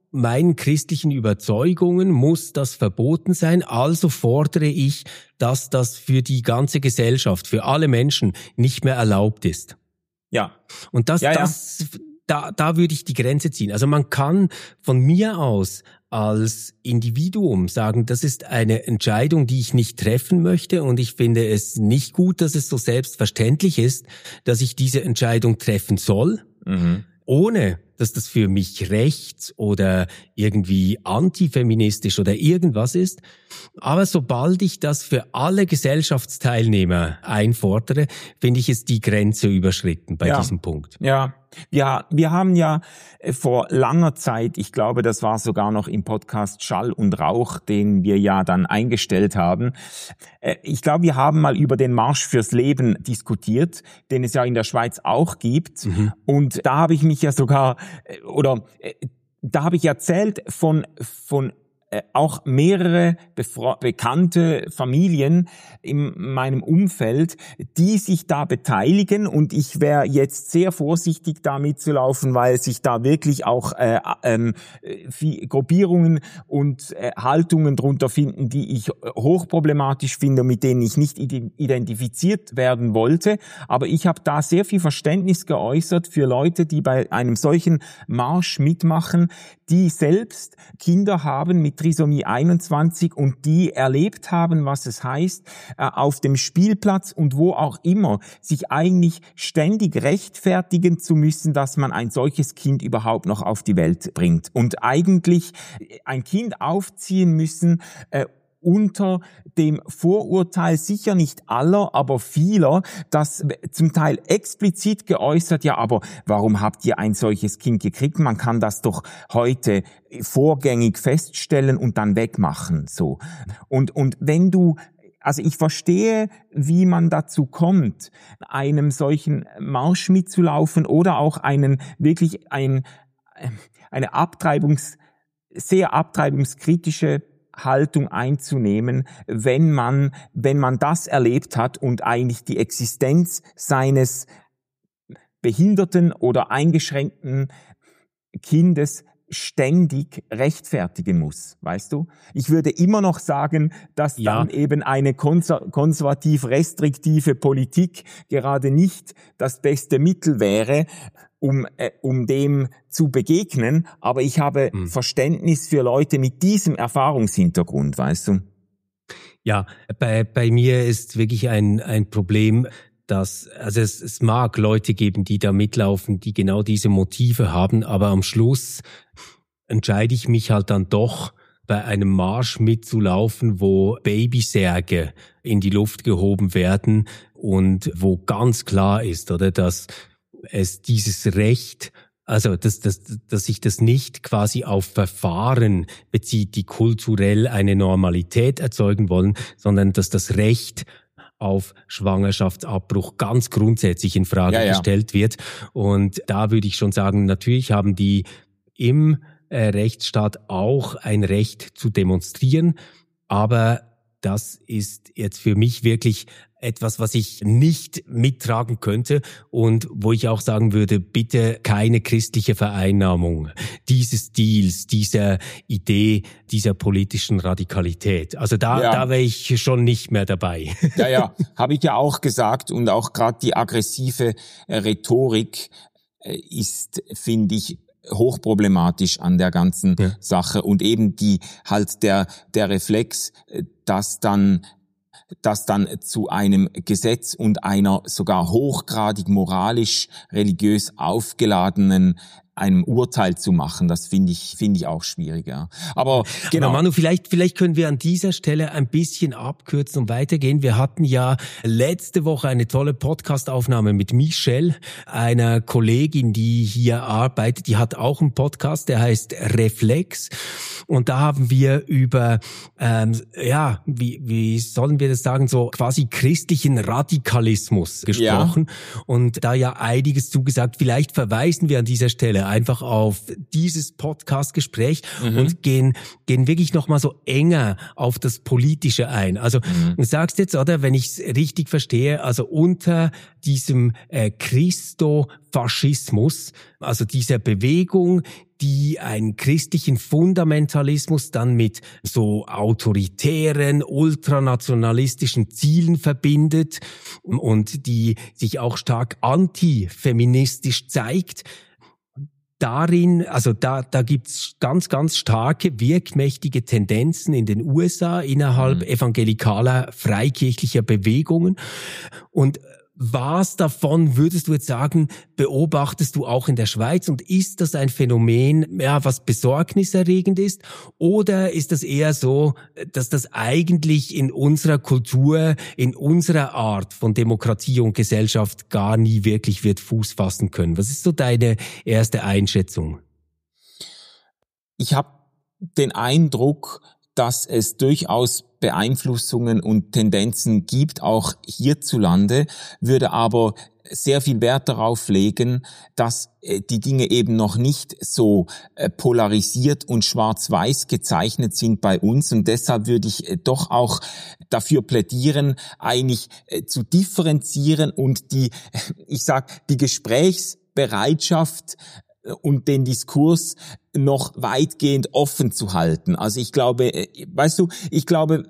meinen christlichen Überzeugungen muss das verboten sein, also fordere ich, dass das für die ganze Gesellschaft, für alle Menschen nicht mehr erlaubt ist. Ja. Und das, ja, ja. das, da, da würde ich die Grenze ziehen. Also man kann von mir aus als Individuum sagen, das ist eine Entscheidung, die ich nicht treffen möchte, und ich finde es nicht gut, dass es so selbstverständlich ist, dass ich diese Entscheidung treffen soll, mhm. ohne dass das für mich rechts oder irgendwie antifeministisch oder irgendwas ist. Aber sobald ich das für alle Gesellschaftsteilnehmer einfordere, finde ich es die Grenze überschritten bei ja. diesem Punkt. Ja, ja, wir haben ja vor langer Zeit, ich glaube, das war sogar noch im Podcast Schall und Rauch, den wir ja dann eingestellt haben. Ich glaube, wir haben mal über den Marsch fürs Leben diskutiert, den es ja in der Schweiz auch gibt. Mhm. Und da habe ich mich ja sogar, oder da habe ich erzählt von, von Äh, auch mehrere befra- bekannte Familien in meinem Umfeld, die sich da beteiligen, und ich wäre jetzt sehr vorsichtig da mitzulaufen, weil sich da wirklich auch äh, ähm, äh, Gruppierungen und äh, Haltungen drunter finden, die ich hochproblematisch finde, mit denen ich nicht identifiziert werden wollte. Aber ich habe da sehr viel Verständnis geäußert für Leute, die bei einem solchen Marsch mitmachen, die selbst Kinder haben mit Trisomie einundzwanzig und die erlebt haben, was es heißt, auf dem Spielplatz und wo auch immer, sich eigentlich ständig rechtfertigen zu müssen, dass man ein solches Kind überhaupt noch auf die Welt bringt. Und eigentlich ein Kind aufziehen müssen, äh, unter dem Vorurteil sicher nicht aller, aber vieler, das zum Teil explizit geäußert, ja, aber warum habt ihr ein solches Kind gekriegt? Man kann das doch heute vorgängig feststellen und dann wegmachen, so. Und, und wenn du Also ich verstehe, wie man dazu kommt, einem solchen Marsch mitzulaufen oder auch einen wirklich ein, eine Abtreibungs, sehr abtreibungskritische Haltung einzunehmen, wenn man, wenn man das erlebt hat und eigentlich die Existenz seines behinderten oder eingeschränkten Kindes ständig rechtfertigen muss, weißt du? Ich würde immer noch sagen, dass ja. dann eben eine konser- konservativ-restriktive Politik gerade nicht das beste Mittel wäre, um äh, um dem zu begegnen. Aber ich habe hm. Verständnis für Leute mit diesem Erfahrungshintergrund, weißt du? Ja, bei bei mir ist wirklich ein ein Problem, dass, also es, es mag Leute geben, die da mitlaufen, die genau diese Motive haben, aber am Schluss entscheide ich mich halt dann doch, bei einem Marsch mitzulaufen, wo Babysärge in die Luft gehoben werden und wo ganz klar ist, oder, dass es dieses Recht, also dass, dass, dass sich das nicht quasi auf Verfahren bezieht, die kulturell eine Normalität erzeugen wollen, sondern dass das Recht auf Schwangerschaftsabbruch ganz grundsätzlich in Frage ja, ja. gestellt wird. Und da würde ich schon sagen, natürlich haben die im äh, Rechtsstaat auch ein Recht zu demonstrieren, aber das ist jetzt für mich wirklich etwas, was ich nicht mittragen könnte und wo ich auch sagen würde, bitte keine christliche Vereinnahmung dieses Stils, dieser Idee, dieser politischen Radikalität. Also da, ja. da wäre ich schon nicht mehr dabei. Ja, ja, habe ich ja auch gesagt, und auch gerade die aggressive äh, Rhetorik äh, ist, finde ich, hochproblematisch an der ganzen ja. Sache, und eben die halt der der Reflex, dass dann dass dann zu einem Gesetz und einer sogar hochgradig moralisch religiös aufgeladenen einem Urteil zu machen, das finde ich finde ich auch schwierig, ja. Aber genau. Aber Manu, vielleicht vielleicht können wir an dieser Stelle ein bisschen abkürzen und weitergehen. Wir hatten ja letzte Woche eine tolle Podcast-Aufnahme mit Michelle, einer Kollegin, die hier arbeitet. Die hat auch einen Podcast, der heißt Reflex. Und da haben wir über, ähm, ja, wie wie sollen wir das sagen, so quasi christlichen Radikalismus gesprochen. Ja. Und da ja einiges zugesagt. Vielleicht verweisen wir an dieser Stelle einfach auf dieses Podcast-Gespräch mhm. und gehen, gehen wirklich nochmal so enger auf das Politische ein. Also mhm. du sagst jetzt, oder, wenn ich es richtig verstehe, also unter diesem äh, Christofaschismus, also dieser Bewegung, die einen christlichen Fundamentalismus dann mit so autoritären, ultranationalistischen Zielen verbindet und die sich auch stark antifeministisch zeigt. Darin, also da, da gibt's ganz, ganz starke, wirkmächtige Tendenzen in den U S A innerhalb mhm. evangelikaler, freikirchlicher Bewegungen. Und was davon, würdest du jetzt sagen, beobachtest du auch in der Schweiz, und ist das ein Phänomen, ja, was besorgniserregend ist, oder ist das eher so, dass das eigentlich in unserer Kultur, in unserer Art von Demokratie und Gesellschaft gar nie wirklich wird Fuß fassen können? Was ist so deine erste Einschätzung? Ich habe den Eindruck, dass es durchaus Beeinflussungen und Tendenzen gibt, auch hierzulande, würde aber sehr viel Wert darauf legen, dass die Dinge eben noch nicht so polarisiert und schwarz-weiß gezeichnet sind bei uns, und deshalb würde ich doch auch dafür plädieren, eigentlich zu differenzieren und die, ich sag, die Gesprächsbereitschaft und den Diskurs noch weitgehend offen zu halten. Also ich glaube, weißt du, ich glaube,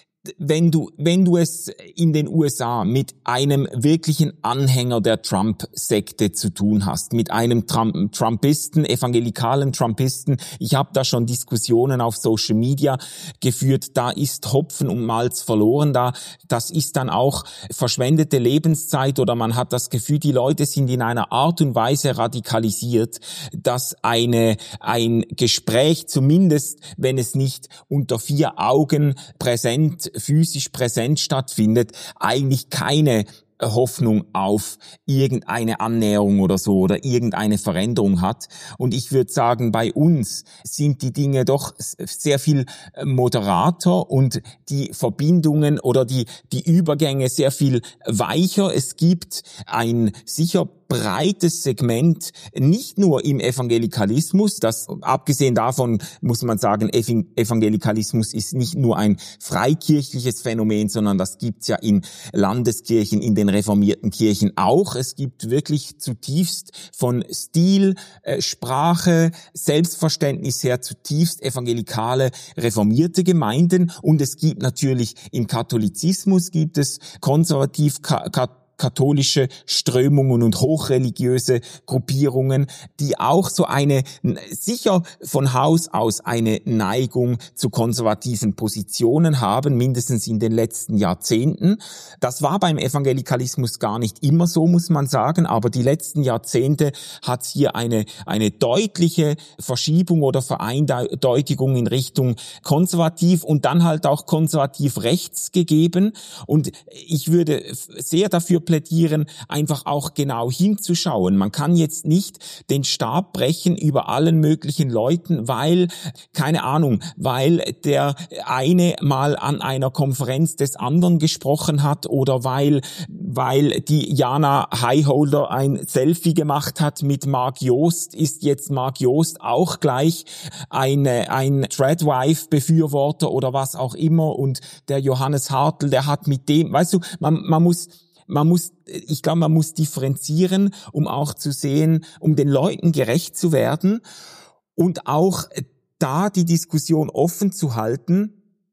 wenn du, wenn du es in den U S A mit einem wirklichen Anhänger der Trump-Sekte zu tun hast, mit einem Trump, Trumpisten, evangelikalen Trumpisten, ich habe da schon Diskussionen auf Social Media geführt, da ist Hopfen und Malz verloren, da, das ist dann auch verschwendete Lebenszeit, oder man hat das Gefühl, die Leute sind in einer Art und Weise radikalisiert, dass eine, ein Gespräch, zumindest wenn es nicht unter vier Augen präsent physisch präsent stattfindet, eigentlich keine Hoffnung auf irgendeine Annäherung oder so oder irgendeine Veränderung hat. Und ich würde sagen, bei uns sind die Dinge doch sehr viel moderater und die Verbindungen oder die, die Übergänge sehr viel weicher. Es gibt ein sicher breites Segment, nicht nur im Evangelikalismus, das, abgesehen davon muss man sagen, Evangelikalismus ist nicht nur ein freikirchliches Phänomen, sondern das gibt's ja in Landeskirchen, in den reformierten Kirchen auch. Es gibt wirklich zutiefst von Stil, äh, Sprache, Selbstverständnis her zutiefst evangelikale, reformierte Gemeinden, und es gibt natürlich im Katholizismus gibt es konservativ ka- katholische Strömungen und hochreligiöse Gruppierungen, die auch so eine, sicher von Haus aus eine Neigung zu konservativen Positionen haben, mindestens in den letzten Jahrzehnten. Das war beim Evangelikalismus gar nicht immer so, muss man sagen, aber die letzten Jahrzehnte hat es hier eine, eine deutliche Verschiebung oder Vereindeutigung in Richtung konservativ und dann halt auch konservativ rechts gegeben, und ich würde sehr dafür plädieren, einfach auch genau hinzuschauen. Man kann jetzt nicht den Stab brechen über allen möglichen Leuten, weil, keine Ahnung, weil der eine mal an einer Konferenz des anderen gesprochen hat oder weil, weil die Jana Highholder ein Selfie gemacht hat mit Mark Joost, ist jetzt Mark Joost auch gleich eine, ein Tradwife-Befürworter oder was auch immer, und der Johannes Hartl, der hat mit dem, weißt du, man, man muss Man muss, ich glaube, man muss differenzieren, um auch zu sehen, um den Leuten gerecht zu werden und auch da die Diskussion offen zu halten,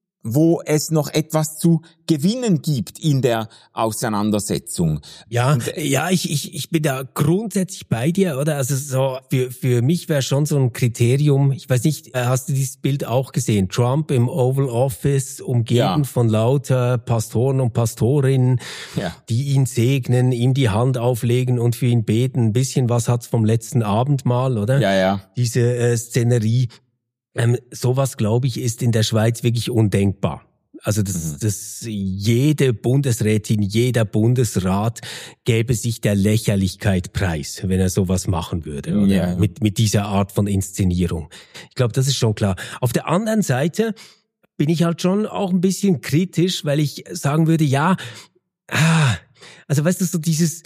wo es noch etwas zu gewinnen gibt in der Auseinandersetzung. Ja, und, ja, ich, ich, ich bin da grundsätzlich bei dir, oder? Also so, für, für mich wäre schon so ein Kriterium, ich weiß nicht, hast du dieses Bild auch gesehen? Trump im Oval Office, umgeben ja. von lauter Pastoren und Pastorinnen, ja. die ihn segnen, ihm die Hand auflegen und für ihn beten. Ein bisschen was hat's vom letzten Abendmahl, oder? Ja, ja. Diese äh, Szenerie. Ähm, sowas, glaube ich, ist in der Schweiz wirklich undenkbar. Also das, mhm. das jede Bundesrätin, jeder Bundesrat gäbe sich der Lächerlichkeit preis, wenn er sowas machen würde, oder? Ja. Mit, mit dieser Art von Inszenierung. Ich glaube, das ist schon klar. Auf der anderen Seite bin ich halt schon auch ein bisschen kritisch, weil ich sagen würde, ja, ah, Also weißt du, so dieses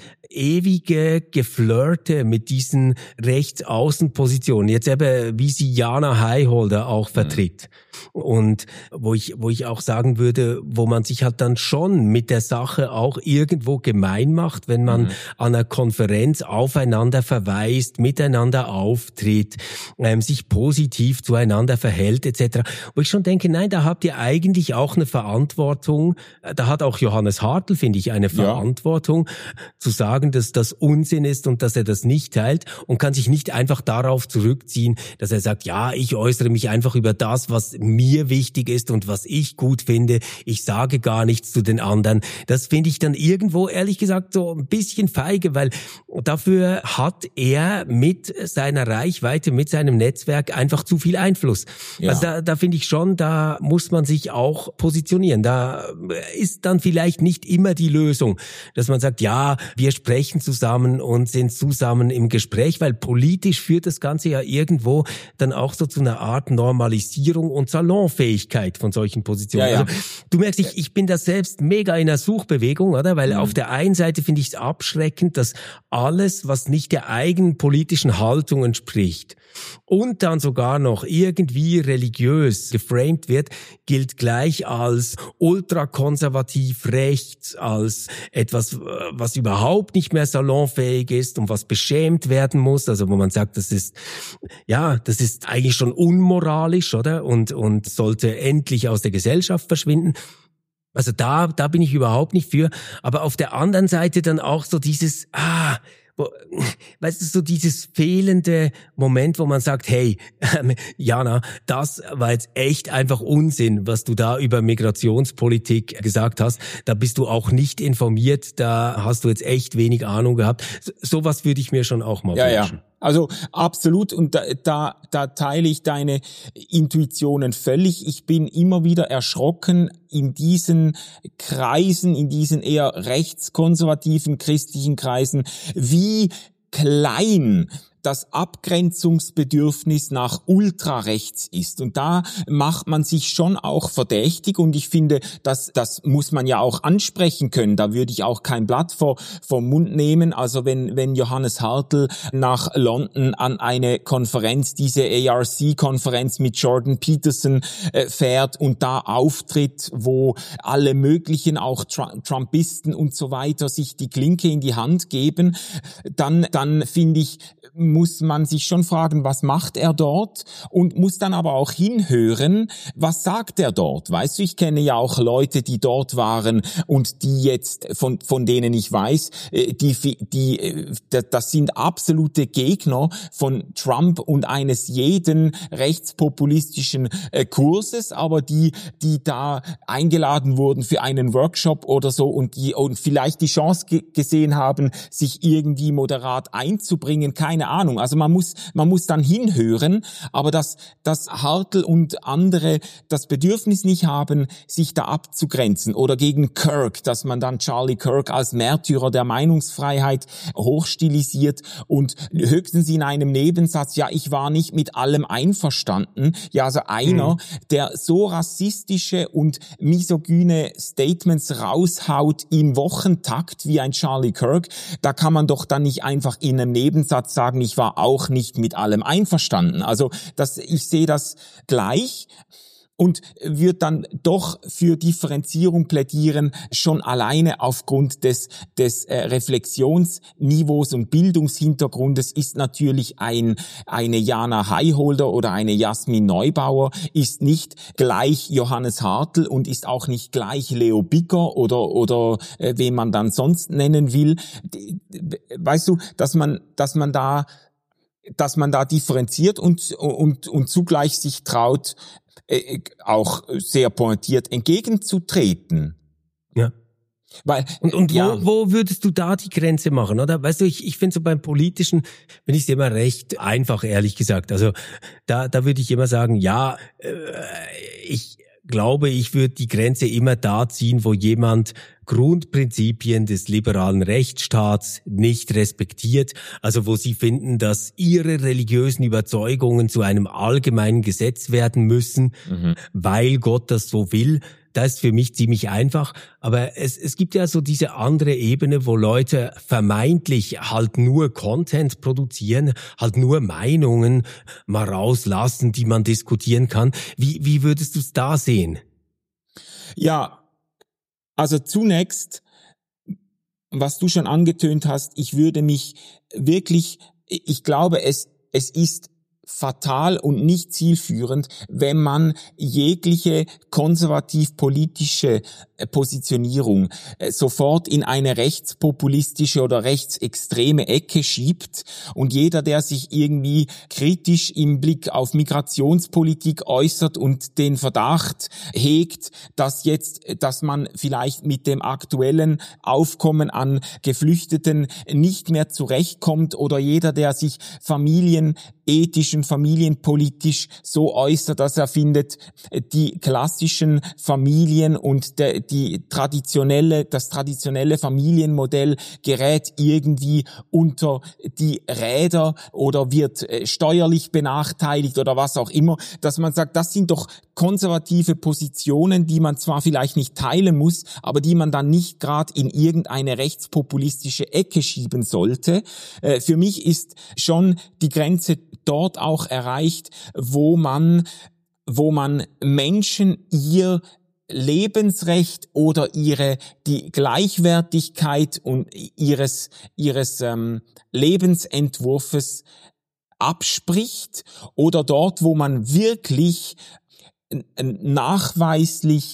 ewige Geflirte mit diesen Rechtsaußenpositionen, jetzt eben, wie sie Jana Highholder auch vertritt. Mhm. Und wo ich, wo ich auch sagen würde, wo man sich halt dann schon mit der Sache auch irgendwo gemein macht, wenn man mhm. an einer Konferenz aufeinander verweist, miteinander auftritt, ähm, sich positiv zueinander verhält et cetera. Wo ich schon denke, nein, da habt ihr eigentlich auch eine Verantwortung. Da hat auch Johannes Hartl, finde ich, eine Verantwortung, ja. zu sagen, dass das Unsinn ist und dass er das nicht teilt und kann sich nicht einfach darauf zurückziehen, dass er sagt, ja, ich äußere mich einfach über das, was mir wichtig ist und was ich gut finde. Ich sage gar nichts zu den anderen. Das finde ich dann irgendwo, ehrlich gesagt, so ein bisschen feige, weil dafür hat er mit seiner Reichweite, mit seinem Netzwerk einfach zu viel Einfluss. Ja. Also da, da finde ich schon, da muss man sich auch positionieren. Da ist dann vielleicht nicht immer die Lösung, dass man sagt, ja, wir sprechen zusammen und sind zusammen im Gespräch, weil politisch führt das Ganze ja irgendwo dann auch so zu einer Art Normalisierung und Salonfähigkeit von solchen Positionen. Ja, ja. Also du merkst, ich, ich bin da selbst mega in der Suchbewegung, oder? Weil mhm. auf der einen Seite finde ich es abschreckend, dass alles, was nicht der eigenen politischen Haltung entspricht und dann sogar noch irgendwie religiös geframed wird, gilt gleich als ultrakonservativ rechts, als etwas, was überhaupt nicht mehr salonfähig ist und was beschämt werden muss. Also wo man sagt, das ist, ja, das ist eigentlich schon unmoralisch, oder? Und, und sollte endlich aus der Gesellschaft verschwinden. Also da, da bin ich überhaupt nicht für. Aber auf der anderen Seite dann auch so dieses, ah, wo, weißt du, so dieses fehlende Moment, wo man sagt, hey, ähm, Jana, das war jetzt echt einfach Unsinn, was du da über Migrationspolitik gesagt hast. Da bist du auch nicht informiert, da hast du jetzt echt wenig Ahnung gehabt. So, sowas würde ich mir schon auch mal ja, wünschen. Ja. Also absolut, und da, da, da teile ich deine Intuitionen völlig. Ich bin immer wieder erschrocken in diesen Kreisen, in diesen eher rechtskonservativen christlichen Kreisen, wie klein das Abgrenzungsbedürfnis nach ultrarechts ist. Und da macht man sich schon auch verdächtig, und ich finde, das, das muss man ja auch ansprechen können. Da würde ich auch kein Blatt vor, vom Mund nehmen. Also wenn, wenn Johannes Hartl nach London an eine Konferenz, diese A R C-Konferenz mit Jordan Peterson äh, fährt und da auftritt, wo alle möglichen, auch Tr- Trumpisten und so weiter, sich die Klinke in die Hand geben, dann, dann finde ich, muss man sich schon fragen, was macht er dort, und muss dann aber auch hinhören, was sagt er dort. Weißt du, ich kenne ja auch Leute, die dort waren und die jetzt, von von denen ich weiß, die die das sind absolute Gegner von Trump und eines jeden rechtspopulistischen Kurses, aber die die da eingeladen wurden für einen Workshop oder so und die und vielleicht die Chance ge- gesehen haben, sich irgendwie moderat einzubringen, keine Ahnung. Also man muss, man muss dann hinhören, aber dass, dass Hartl und andere das Bedürfnis nicht haben, sich da abzugrenzen, oder gegen Kirk, dass man dann Charlie Kirk als Märtyrer der Meinungsfreiheit hochstilisiert und höchstens in einem Nebensatz, ja, ich war nicht mit allem einverstanden. Ja, also einer, mhm. der so rassistische und misogyne Statements raushaut im Wochentakt wie ein Charlie Kirk, da kann man doch dann nicht einfach in einem Nebensatz sagen, ich war auch nicht mit allem einverstanden. Also das, ich sehe das gleich und würde dann doch für Differenzierung plädieren, schon alleine aufgrund des, des äh, Reflexionsniveaus und Bildungshintergrundes ist natürlich ein, eine Jana Highholder oder eine Jasmin Neubauer ist nicht gleich Johannes Hartl und ist auch nicht gleich Leo Bicker oder, oder äh, wen man dann sonst nennen will. Weißt du, dass man, dass man da dass man da differenziert und, und, und zugleich sich traut, äh, auch sehr pointiert entgegenzutreten. Ja. Weil, und und ja. wo, wo würdest du da die Grenze machen, oder? Weißt du, ich, ich finde so beim Politischen, bin ich immer recht einfach, ehrlich gesagt. Also da, da würde ich immer sagen, ja, äh, ich glaube, ich würde die Grenze immer da ziehen, wo jemand Grundprinzipien des liberalen Rechtsstaats nicht respektiert, also wo sie finden, dass ihre religiösen Überzeugungen zu einem allgemeinen Gesetz werden müssen, mhm. weil Gott das so will. Das ist für mich ziemlich einfach. Aber es, es gibt ja so diese andere Ebene, wo Leute vermeintlich halt nur Content produzieren, halt nur Meinungen mal rauslassen, die man diskutieren kann. Wie, wie würdest du es da sehen? Ja, also zunächst, was du schon angetönt hast, ich würde mich wirklich, ich glaube, es, es ist fatal und nicht zielführend, wenn man jegliche konservativ-politische Positionierung sofort in eine rechtspopulistische oder rechtsextreme Ecke schiebt und jeder, der sich irgendwie kritisch im Blick auf Migrationspolitik äußert und den Verdacht hegt, dass jetzt, dass man vielleicht mit dem aktuellen Aufkommen an Geflüchteten nicht mehr zurechtkommt, oder jeder, der sich familienethisch und familienpolitisch so äußert, dass er findet, die klassischen Familien und der, die traditionelle, das traditionelle Familienmodell gerät irgendwie unter die Räder oder wird steuerlich benachteiligt oder was auch immer, dass man sagt, das sind doch konservative Positionen, die man zwar vielleicht nicht teilen muss, aber die man dann nicht gerade in irgendeine rechtspopulistische Ecke schieben sollte. Für mich ist schon die Grenze dort auch erreicht, wo man, wo man Menschen ihr Lebensrecht oder ihre die Gleichwertigkeit und ihres ihres ähm, Lebensentwurfes abspricht, oder dort, wo man wirklich nachweislich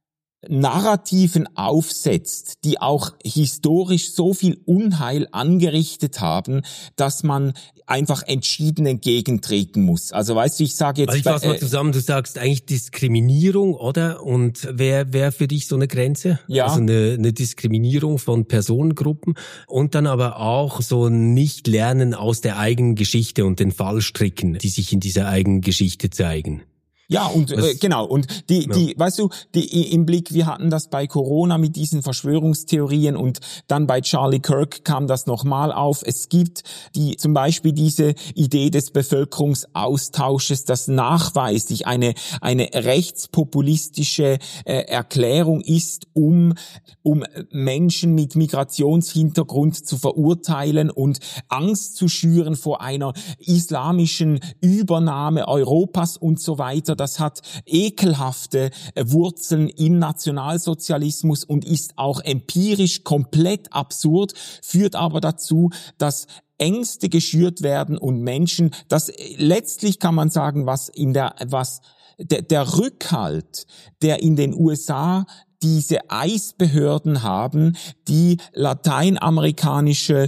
Narrativen aufsetzt, die auch historisch so viel Unheil angerichtet haben, dass man einfach entschieden entgegentreten muss. Also weißt du, ich sage jetzt... Also ich fasse mal zusammen, du sagst eigentlich Diskriminierung, oder? Und wer wäre für dich so eine Grenze? Ja. Also eine, eine Diskriminierung von Personengruppen und dann aber auch so nicht lernen aus der eigenen Geschichte und den Fallstricken, die sich in dieser eigenen Geschichte zeigen. Ja, und äh, genau, und die, ja. die, weißt du, die im Blick, wir hatten das bei Corona mit diesen Verschwörungstheorien und dann bei Charlie Kirk kam das nochmal auf. Es gibt die, zum Beispiel diese Idee des Bevölkerungsaustausches, das nachweislich eine, eine rechtspopulistische äh, Erklärung ist, um, um Menschen mit Migrationshintergrund zu verurteilen und Angst zu schüren vor einer islamischen Übernahme Europas und so weiter. Das hat ekelhafte Wurzeln im Nationalsozialismus und ist auch empirisch komplett absurd, führt aber dazu, dass Ängste geschürt werden und Menschen, das letztlich kann man sagen, was in der, was der, der Rückhalt, der in den U S A diese I C E-Behörden haben, die lateinamerikanische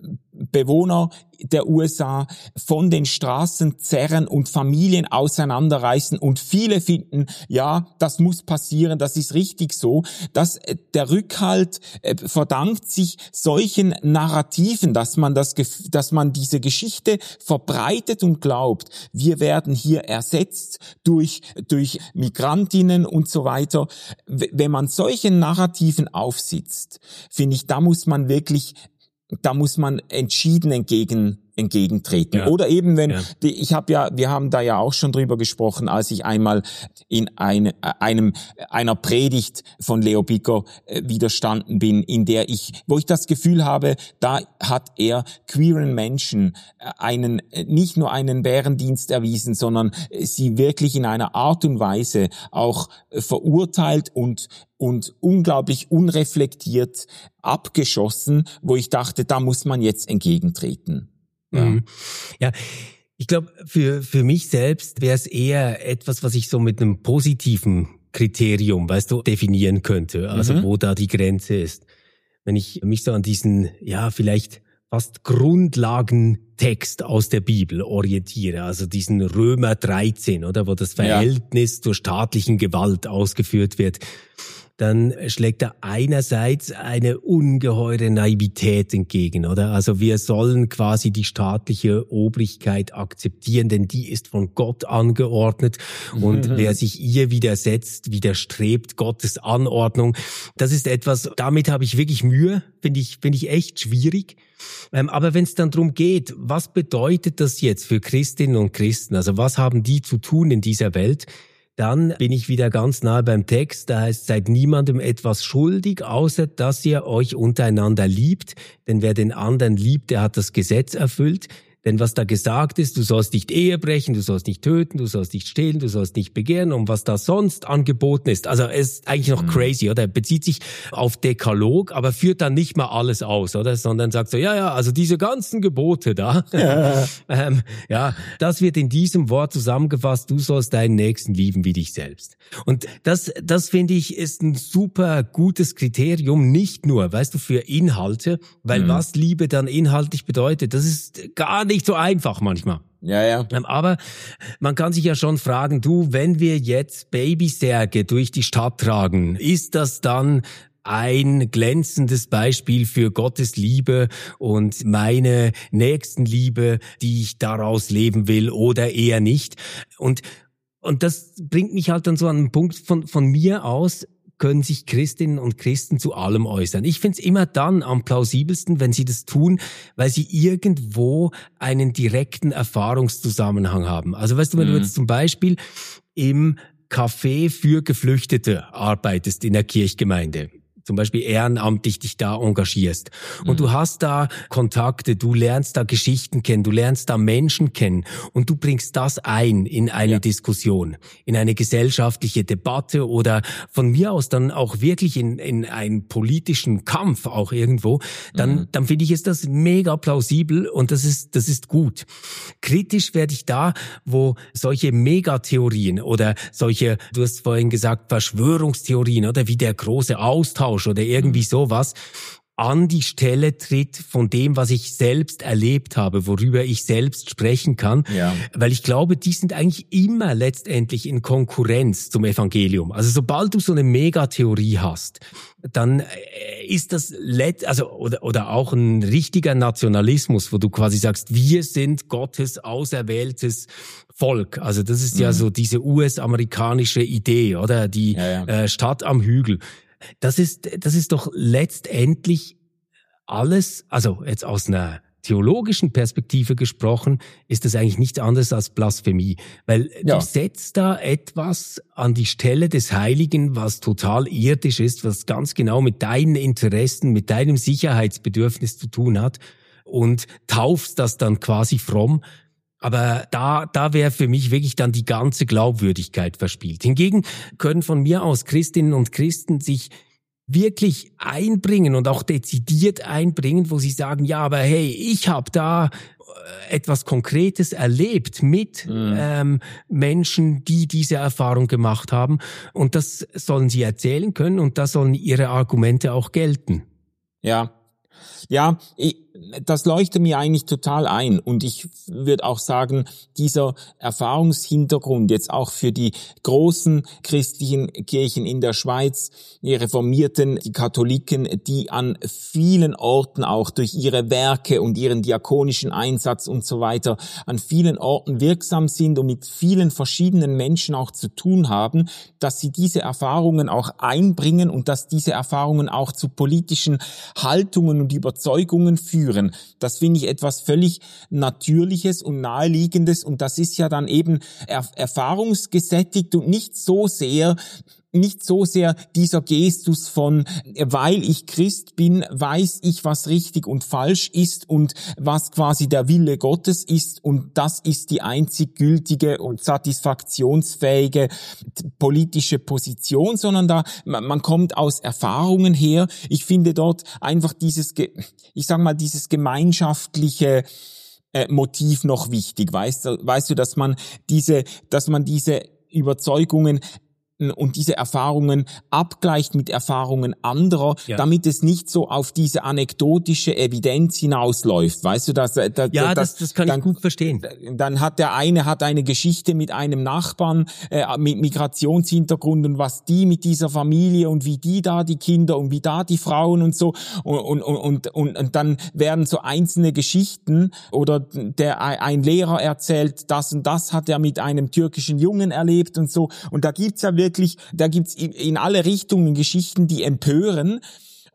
Bewohner der U S A von den Straßen zerren und Familien auseinanderreißen, und viele finden, ja, das muss passieren, das ist richtig so, dass der Rückhalt äh, verdankt sich solchen Narrativen, dass man das, dass man diese Geschichte verbreitet und glaubt, wir werden hier ersetzt durch durch Migrantinnen und so weiter. Wenn man solchen Narrativen aufsitzt, finde ich, da muss man wirklich Da muss man entschieden entgegen entgegentreten. Ja. Oder eben wenn ja. die, ich habe ja, wir haben da ja auch schon drüber gesprochen, als ich einmal in ein, einem einer Predigt von Leo Bigger äh, widerstanden bin, in der ich, wo ich das Gefühl habe, da hat er queeren Menschen einen nicht nur einen Bärendienst erwiesen, sondern sie wirklich in einer Art und Weise auch verurteilt und und unglaublich unreflektiert abgeschossen, wo ich dachte, da muss man jetzt entgegentreten. Ja, mhm. ja. Ich glaube, für für mich selbst wäre es eher etwas, was ich so mit einem positiven Kriterium, weißt du, definieren könnte. Also mhm. wo da die Grenze ist. Wenn ich mich so an diesen, ja, vielleicht fast Grundlagentext aus der Bibel orientiere, also diesen Römer dreizehn, oder, wo das Verhältnis ja. zur staatlichen Gewalt ausgeführt wird, dann schlägt da einerseits eine ungeheure Naivität entgegen, oder? Also wir sollen quasi die staatliche Obrigkeit akzeptieren, denn die ist von Gott angeordnet, und mhm. wer sich ihr widersetzt, widerstrebt Gottes Anordnung. Das ist etwas, damit habe ich wirklich Mühe, finde ich, finde ich echt schwierig. Ähm, aber wenn es dann darum geht, was bedeutet das jetzt für Christinnen und Christen? Also was haben die zu tun in dieser Welt? dann bin ich wieder ganz nahe beim Text. Da heißt, seid niemandem etwas schuldig, außer dass ihr euch untereinander liebt. Denn wer den anderen liebt, der hat das Gesetz erfüllt. Denn was da gesagt ist, du sollst nicht Ehe brechen, du sollst nicht töten, du sollst nicht stehlen, du sollst nicht begehren, und was da sonst angeboten ist. Also es ist eigentlich noch mhm. crazy, oder? Er bezieht sich auf Dekalog, aber führt dann nicht mal alles aus, oder? Sondern sagt so, ja, ja, also diese ganzen Gebote da, ja. ähm, ja, das wird in diesem Wort zusammengefasst, du sollst deinen Nächsten lieben wie dich selbst. Und das, das finde ich, ist ein super gutes Kriterium, nicht nur, weißt du, für Inhalte, weil mhm. was Liebe dann inhaltlich bedeutet, das ist gar nicht so einfach manchmal. Ja, ja. Aber man kann sich ja schon fragen, du, wenn wir jetzt Babysärge durch die Stadt tragen, ist das dann ein glänzendes Beispiel für Gottes Liebe und meine Nächstenliebe, die ich daraus leben will, oder eher nicht? Und Und das bringt mich halt dann so an einen Punkt, von, von mir aus können sich Christinnen und Christen zu allem äußern. Ich find's immer dann am plausibelsten, wenn sie das tun, weil sie irgendwo einen direkten Erfahrungszusammenhang haben. Also weißt du, wenn mhm. du jetzt zum Beispiel im Café für Geflüchtete arbeitest in der Kirchgemeinde, zum Beispiel ehrenamtlich dich da engagierst. Und mhm. du hast da Kontakte, du lernst da Geschichten kennen, du lernst da Menschen kennen und du bringst das ein in eine ja. Diskussion, in eine gesellschaftliche Debatte oder von mir aus dann auch wirklich in, in einen politischen Kampf auch irgendwo, dann, mhm. dann finde ich, ist das mega plausibel und das ist, das ist gut. Kritisch werde ich da, wo solche Megatheorien oder solche, du hast vorhin gesagt, Verschwörungstheorien oder wie der große Austausch oder irgendwie sowas an die Stelle tritt von dem, was ich selbst erlebt habe, worüber ich selbst sprechen kann. Ja. Weil ich glaube, die sind eigentlich immer letztendlich in Konkurrenz zum Evangelium. Also sobald du so eine Megatheorie hast, dann ist das let also oder oder auch ein richtiger Nationalismus, wo du quasi sagst, wir sind Gottes auserwähltes Volk. Also das ist mhm. ja so diese U S-amerikanische Idee, oder die ja, ja. Äh, Stadt am Hügel. Das ist, das ist doch letztendlich alles, also jetzt aus einer theologischen Perspektive gesprochen, ist das eigentlich nichts anderes als Blasphemie. Weil ja. du setzt da etwas an die Stelle des Heiligen, was total irdisch ist, was ganz genau mit deinen Interessen, mit deinem Sicherheitsbedürfnis zu tun hat und taufst das dann quasi fromm. Aber da, da wäre für mich wirklich dann die ganze Glaubwürdigkeit verspielt. Hingegen können von mir aus Christinnen und Christen sich wirklich einbringen und auch dezidiert einbringen, wo sie sagen, ja, aber hey, ich habe da etwas Konkretes erlebt mit mhm. ähm, Menschen, die diese Erfahrung gemacht haben. Und das sollen sie erzählen können und da sollen ihre Argumente auch gelten. Ja, ja, ich, das leuchtet mir eigentlich total ein und ich würde auch sagen, dieser Erfahrungshintergrund jetzt auch für die großen christlichen Kirchen in der Schweiz, die Reformierten, die Katholiken, die an vielen Orten auch durch ihre Werke und ihren diakonischen Einsatz und so weiter an vielen Orten wirksam sind und mit vielen verschiedenen Menschen auch zu tun haben, dass sie diese Erfahrungen auch einbringen und dass diese Erfahrungen auch zu politischen Haltungen und Überzeugungen führen. Das finde ich etwas völlig Natürliches und Naheliegendes und das ist ja dann eben er- erfahrungsgesättigt und nicht so sehr nicht so sehr dieser Gestus von, weil ich Christ bin, weiß ich, was richtig und falsch ist und was quasi der Wille Gottes ist und das ist die einzig gültige und satisfaktionsfähige politische Position, sondern da, man kommt aus Erfahrungen her. Ich finde dort einfach dieses, ich sag mal, dieses gemeinschaftliche Motiv noch wichtig, weißt du, weißt du, dass man diese, dass man diese Überzeugungen und diese Erfahrungen abgleicht mit Erfahrungen anderer, ja. damit es nicht so auf diese anekdotische Evidenz hinausläuft. Weißt du, dass, dass ja, das, das kann dann, ich gut verstehen. Dann hat der eine hat eine Geschichte mit einem Nachbarn äh, mit Migrationshintergrund und was die mit dieser Familie und wie die da die Kinder und wie da die Frauen und so und und und und, und dann werden so einzelne Geschichten oder der ein Lehrer erzählt, das und das hat er mit einem türkischen Jungen erlebt und so und da gibt's ja wirklich Wirklich, da gibt's in alle Richtungen Geschichten, die empören.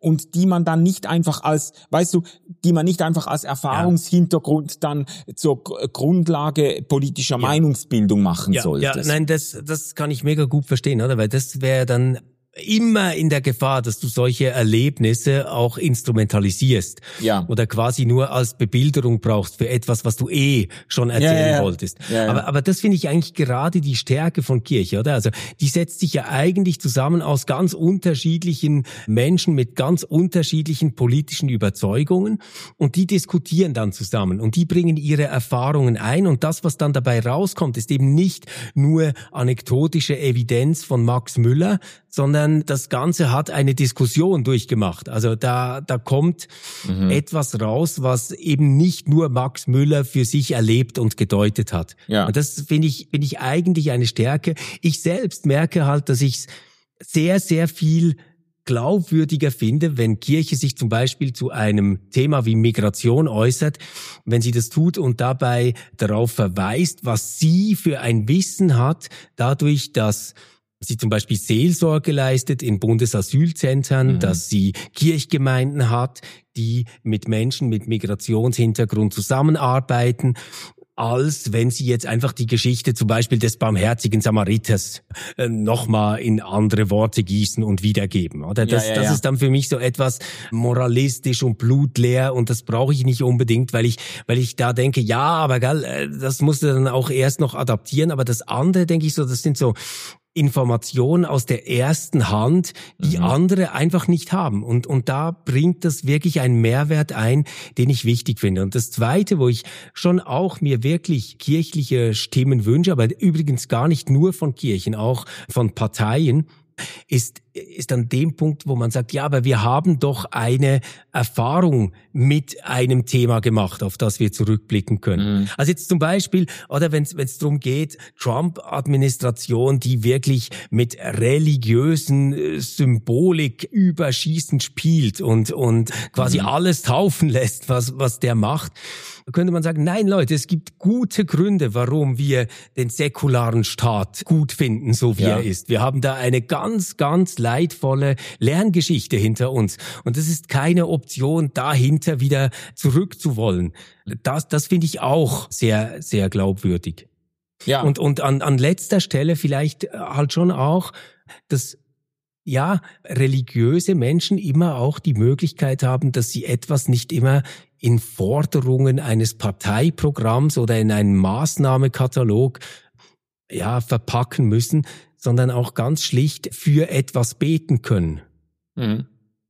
und die man dann nicht einfach als, weißt du, die man nicht einfach als Erfahrungshintergrund ja. dann zur Grundlage politischer ja. Meinungsbildung machen ja, sollte. Ja, nein, das, das kann ich mega gut verstehen, oder? Weil das wäre dann immer in der Gefahr, dass du solche Erlebnisse auch instrumentalisierst. Ja. Oder quasi nur als Bebilderung brauchst für etwas, was du eh schon erzählen ja, ja, ja. wolltest. Ja, ja. Aber, aber das finde ich eigentlich gerade die Stärke von Kirche, oder? Also, die setzt sich ja eigentlich zusammen aus ganz unterschiedlichen Menschen mit ganz unterschiedlichen politischen Überzeugungen und die diskutieren dann zusammen und die bringen ihre Erfahrungen ein und das, was dann dabei rauskommt, ist eben nicht nur anekdotische Evidenz von Max Müller, sondern das Ganze hat eine Diskussion durchgemacht. Also da, da kommt mhm. etwas raus, was eben nicht nur Max Müller für sich erlebt und gedeutet hat. Ja. Und das finde ich, finde ich eigentlich eine Stärke. Ich selbst merke halt, dass ich es sehr, sehr viel glaubwürdiger finde, wenn Kirche sich zum Beispiel zu einem Thema wie Migration äußert, wenn sie das tut und dabei darauf verweist, was sie für ein Wissen hat, dadurch, dass sie zum Beispiel Seelsorge leistet in Bundesasylzentren, mhm. dass sie Kirchgemeinden hat, die mit Menschen mit Migrationshintergrund zusammenarbeiten, als wenn sie jetzt einfach die Geschichte zum Beispiel des barmherzigen Samariters äh, nochmal in andere Worte gießen und wiedergeben. Oder? Das, ja, ja, ja. das ist dann für mich so etwas moralistisch und blutleer und das brauche ich nicht unbedingt, weil ich, weil ich da denke, ja, aber gell, das musst du dann auch erst noch adaptieren. Aber das andere, denke ich so, das sind so Informationen aus der ersten Hand, die mhm. andere einfach nicht haben. Und, und da bringt das wirklich einen Mehrwert ein, den ich wichtig finde. Und das Zweite, wo ich schon auch mir wirklich kirchliche Stimmen wünsche, aber übrigens gar nicht nur von Kirchen, auch von Parteien, ist, ist an dem Punkt, wo man sagt, ja, aber wir haben doch eine Erfahrung mit einem Thema gemacht, auf das wir zurückblicken können. Mhm. Also jetzt zum Beispiel, oder wenn es darum geht, Trump-Administration, die wirklich mit religiösen Symbolik überschießend spielt und, und quasi mhm. alles taufen lässt, was, was der macht, könnte man sagen, nein Leute, es gibt gute Gründe, warum wir den säkularen Staat gut finden, so wie ja. er ist. Wir haben da eine ganz, ganz leidvolle Lerngeschichte hinter uns. Und es ist keine Option, dahinter wieder zurückzuwollen. Das, das finde ich auch sehr, sehr glaubwürdig. Ja. Und, und an, an letzter Stelle vielleicht halt schon auch, dass ja, religiöse Menschen immer auch die Möglichkeit haben, dass sie etwas nicht immer in Forderungen eines Parteiprogramms oder in einen Maßnahmekatalog ja, verpacken müssen, sondern auch ganz schlicht für etwas beten können. Mhm.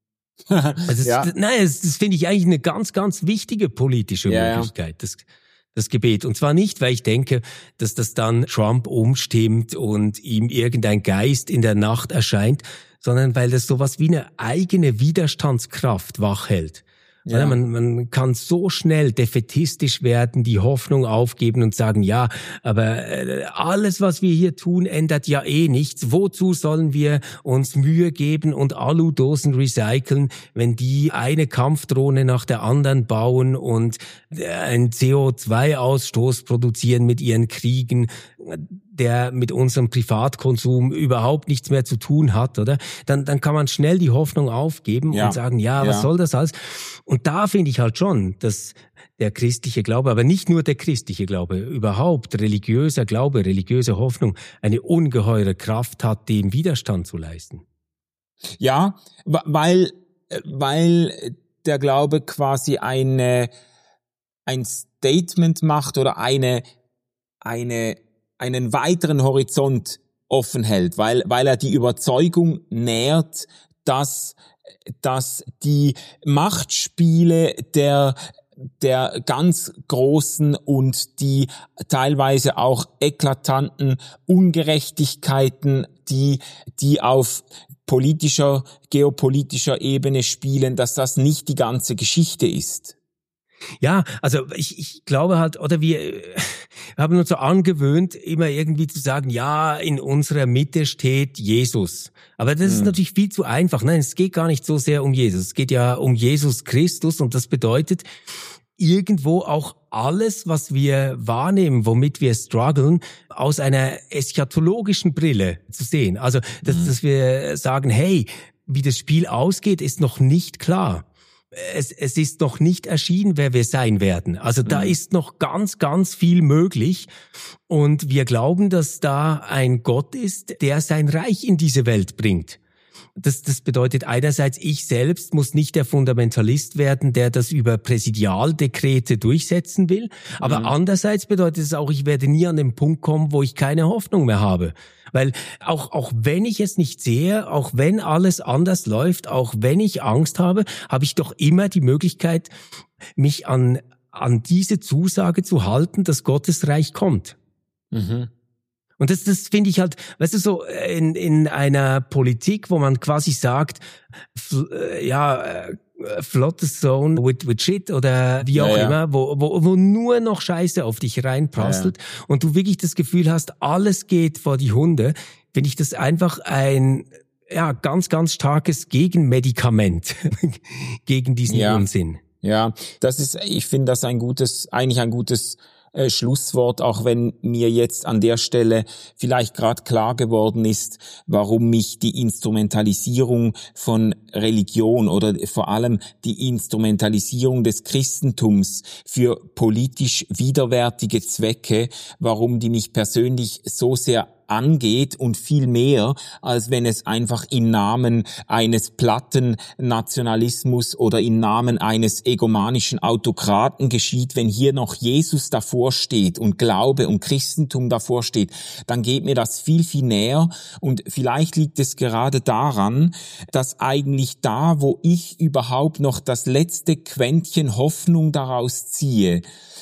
also das, ja. Nein, das, das finde ich eigentlich eine ganz, ganz wichtige politische ja, Möglichkeit, das, das Gebet. Und zwar nicht, weil ich denke, dass das dann Trump umstimmt und ihm irgendein Geist in der Nacht erscheint, sondern weil das sowas wie eine eigene Widerstandskraft wachhält. Ja. Man, man kann so schnell defätistisch werden, die Hoffnung aufgeben und sagen, ja, aber äh, alles, was wir hier tun, ändert ja eh nichts. Wozu sollen wir uns Mühe geben und Aludosen recyceln, wenn die eine Kampfdrohne nach der anderen bauen und äh, einen C O zwei Ausstoß produzieren mit ihren Kriegen, der mit unserem Privatkonsum überhaupt nichts mehr zu tun hat, oder? Dann, dann kann man schnell die Hoffnung aufgeben ja. und sagen, ja, was ja. soll das alles? Und da finde ich halt schon, dass der christliche Glaube, aber nicht nur der christliche Glaube, überhaupt religiöser Glaube, religiöse Hoffnung eine ungeheure Kraft hat, dem Widerstand zu leisten. Ja, weil, weil der Glaube quasi eine, ein Statement macht oder eine, eine, einen weiteren Horizont offen hält, weil, weil er die Überzeugung nährt, dass, dass die Machtspiele der, der ganz großen und die teilweise auch eklatanten Ungerechtigkeiten, die, die auf politischer, geopolitischer Ebene spielen, dass das nicht die ganze Geschichte ist. Ja, also ich, ich glaube halt, oder wir haben uns so angewöhnt, immer irgendwie zu sagen, ja, in unserer Mitte steht Jesus. Aber das hm. ist natürlich viel zu einfach. Nein, es geht gar nicht so sehr um Jesus. Es geht ja um Jesus Christus und das bedeutet, irgendwo auch alles, was wir wahrnehmen, womit wir strugglen, aus einer eschatologischen Brille zu sehen. Also, dass, mhm. dass wir sagen, hey, wie das Spiel ausgeht, ist noch nicht klar. Es, es ist noch nicht erschienen, wer wir sein werden. Also da mhm. ist noch ganz, ganz viel möglich. Und wir glauben, dass da ein Gott ist, der sein Reich in diese Welt bringt. Das, das bedeutet einerseits, ich selbst muss nicht der Fundamentalist werden, der das über Präsidialdekrete durchsetzen will. Aber mhm. andererseits bedeutet es auch, ich werde nie an den Punkt kommen, wo ich keine Hoffnung mehr habe. Weil auch, auch wenn ich es nicht sehe, auch wenn alles anders läuft, auch wenn ich Angst habe, habe ich doch immer die Möglichkeit, mich an, an diese Zusage zu halten, dass Gottes Reich kommt. Mhm. Und das, das finde ich halt, weißt du, so in, in einer Politik, wo man quasi sagt, fl- ja, flotte Zone with, with shit oder wie auch ja, ja. immer, wo, wo, wo nur noch Scheiße auf dich reinprasselt ja, ja. und du wirklich das Gefühl hast, alles geht vor die Hunde, finde ich das einfach ein ja ganz, ganz starkes Gegenmedikament gegen diesen ja. Unsinn. Ja, das ist, ich finde das ein gutes, eigentlich ein gutes Äh, Schlusswort, auch wenn mir jetzt an der Stelle vielleicht gerade klar geworden ist, warum mich die Instrumentalisierung von Religion oder vor allem die Instrumentalisierung des Christentums für politisch widerwärtige Zwecke, warum die mich persönlich so sehr angeht und viel mehr, als wenn es einfach im Namen eines platten Nationalismus oder im Namen eines egomanischen Autokraten geschieht. Wenn hier noch Jesus davor steht und Glaube und Christentum davor steht, dann geht mir das viel, viel näher. Und vielleicht liegt es gerade daran, dass eigentlich da, wo ich überhaupt noch das letzte Quäntchen Hoffnung daraus ziehe,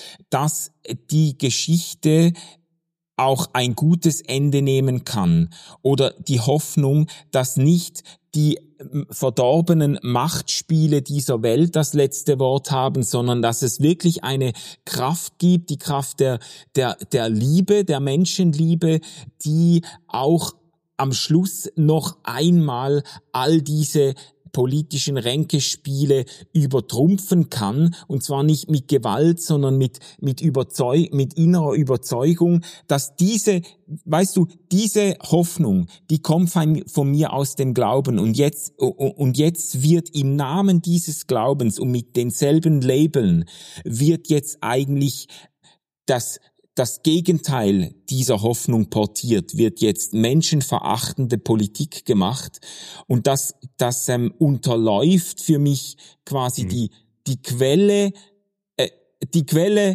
dass die Geschichte auch ein gutes Ende nehmen kann oder die Hoffnung, dass nicht die verdorbenen Machtspiele dieser Welt das letzte Wort haben, sondern dass es wirklich eine Kraft gibt, die Kraft der, der, der Liebe, der Menschenliebe, die auch am Schluss noch einmal all diese politischen Ränkespiele übertrumpfen kann, und zwar nicht mit Gewalt, sondern mit mit Überzeug mit innerer Überzeugung, dass diese, weißt du, diese Hoffnung, die kommt von, von mir aus dem Glauben, und jetzt und jetzt wird im Namen dieses Glaubens und mit denselben Labeln wird jetzt eigentlich das Das Gegenteil dieser Hoffnung portiert, wird jetzt menschenverachtende Politik gemacht, und das das ähm, unterläuft für mich quasi mhm. die die Quelle äh, die Quelle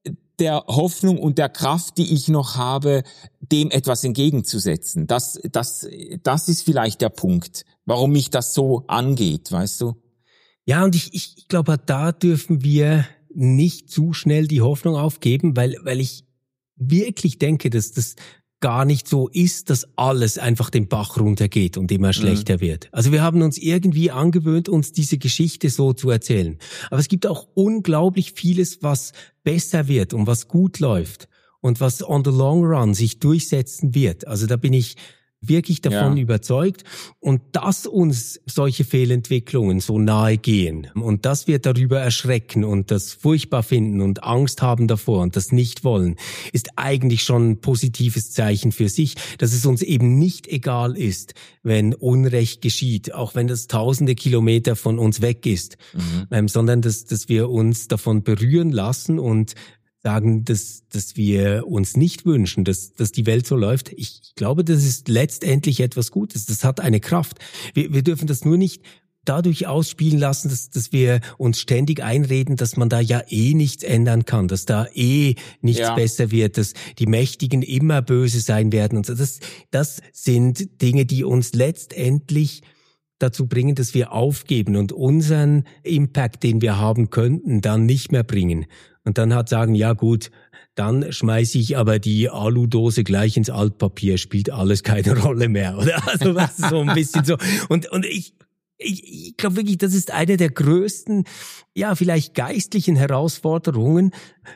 der Hoffnung und der Kraft, die ich noch habe, dem etwas entgegenzusetzen. Das das das ist vielleicht der Punkt, warum mich das so angeht, weißt du? Ja, und ich ich glaube, da dürfen wir nicht zu schnell die Hoffnung aufgeben, weil weil ich wirklich denke, dass das gar nicht so ist, dass alles einfach den Bach runtergeht und immer schlechter mhm. wird. Also wir haben uns irgendwie angewöhnt, uns diese Geschichte so zu erzählen. Aber es gibt auch unglaublich vieles, was besser wird und was gut läuft und was on the long run sich durchsetzen wird. Also da bin ich wirklich davon ja. überzeugt, und dass uns solche Fehlentwicklungen so nahe gehen und dass wir darüber erschrecken und das furchtbar finden und Angst haben davor und das nicht wollen, ist eigentlich schon ein positives Zeichen für sich, dass es uns eben nicht egal ist, wenn Unrecht geschieht, auch wenn das tausende Kilometer von uns weg ist, mhm. ähm, sondern dass, dass wir uns davon berühren lassen und sagen, dass, dass wir uns nicht wünschen, dass, dass die Welt so läuft. Ich glaube, das ist letztendlich etwas Gutes. Das hat eine Kraft. Wir, wir dürfen das nur nicht dadurch ausspielen lassen, dass, dass wir uns ständig einreden, dass man da ja eh nichts ändern kann, dass da eh nichts ja. besser wird, dass die Mächtigen immer böse sein werden und so. Das, das sind Dinge, die uns letztendlich dazu bringen, dass wir aufgeben und unseren Impact, den wir haben könnten, dann nicht mehr bringen. Und dann hat sagen, ja gut, dann schmeiße ich aber die Aludose gleich ins Altpapier, spielt alles keine Rolle mehr, oder? Also was so ein bisschen so. Und und ich ich, ich glaube wirklich, das ist eine der größten, ja vielleicht geistlichen Herausforderungen,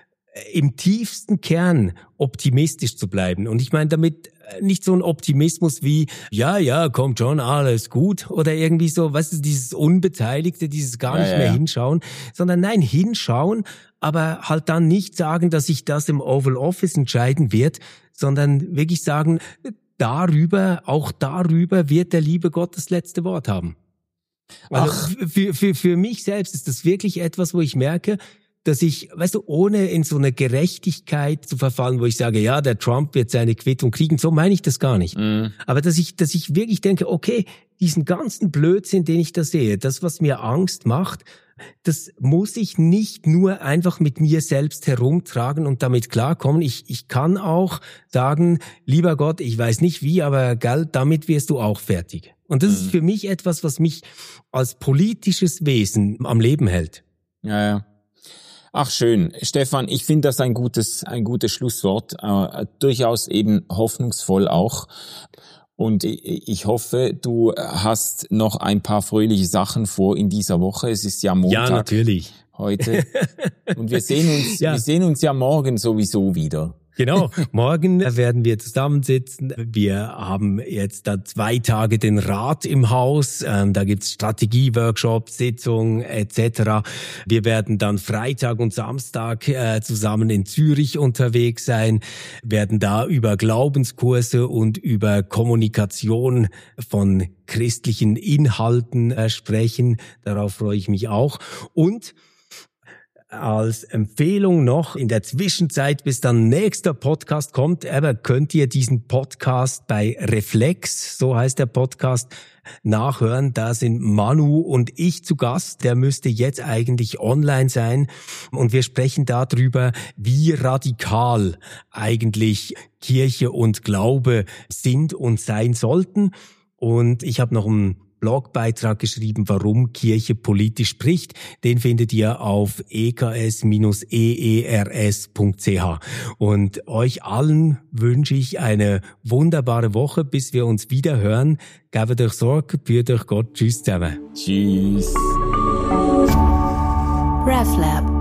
im tiefsten Kern optimistisch zu bleiben. Und ich meine damit nicht so ein Optimismus wie, ja, ja, kommt schon, alles gut, oder irgendwie so, weißt du, dieses Unbeteiligte, dieses gar nicht ja, ja, mehr ja. hinschauen, sondern nein, hinschauen, aber halt dann nicht sagen, dass sich das im Oval Office entscheiden wird, sondern wirklich sagen, darüber, auch darüber wird der liebe Gott das letzte Wort haben. Also für, für, für mich selbst ist das wirklich etwas, wo ich merke, dass ich, weißt du, ohne in so eine Gerechtigkeit zu verfallen, wo ich sage, ja, der Trump wird seine Quittung kriegen, so meine ich das gar nicht. Mm. Aber dass ich, dass ich wirklich denke, okay, diesen ganzen Blödsinn, den ich da sehe, das, was mir Angst macht, das muss ich nicht nur einfach mit mir selbst herumtragen und damit klarkommen. Ich, ich kann auch sagen, lieber Gott, ich weiß nicht wie, aber gell, damit wirst du auch fertig. Und das mm. ist für mich etwas, was mich als politisches Wesen am Leben hält. Ja, ja. Ach schön, Stefan, ich finde das ein gutes, ein gutes Schlusswort, äh, durchaus eben hoffnungsvoll auch. Und ich, ich hoffe, du hast noch ein paar fröhliche Sachen vor in dieser Woche. Es ist ja Montag. Ja, natürlich. Heute. Und wir sehen uns, ja. wir sehen uns ja morgen sowieso wieder. Genau, morgen werden wir zusammensitzen. Wir haben jetzt da zwei Tage den Rat im Haus. Ähm, da gibt's Strategieworkshops, Sitzungen et cetera. Wir werden dann Freitag und Samstag äh, zusammen in Zürich unterwegs sein, werden da über Glaubenskurse und über Kommunikation von christlichen Inhalten äh, sprechen. Darauf freue ich mich auch. Und als Empfehlung noch, in der Zwischenzeit, bis dann nächster Podcast kommt, aber könnt ihr diesen Podcast bei Reflex, so heißt der Podcast, nachhören. Da sind Manu und ich zu Gast. Der müsste jetzt eigentlich online sein. Und wir sprechen darüber, wie radikal eigentlich Kirche und Glaube sind und sein sollten. Und ich habe noch einen Blogbeitrag geschrieben, warum Kirche politisch spricht. Den findet ihr auf e k s e e r s punkt c h. Und euch allen wünsche ich eine wunderbare Woche, bis wir uns wieder hören. Gebt euch Sorge, büht euch Gott. Tschüss zusammen. Tschüss. RefLab.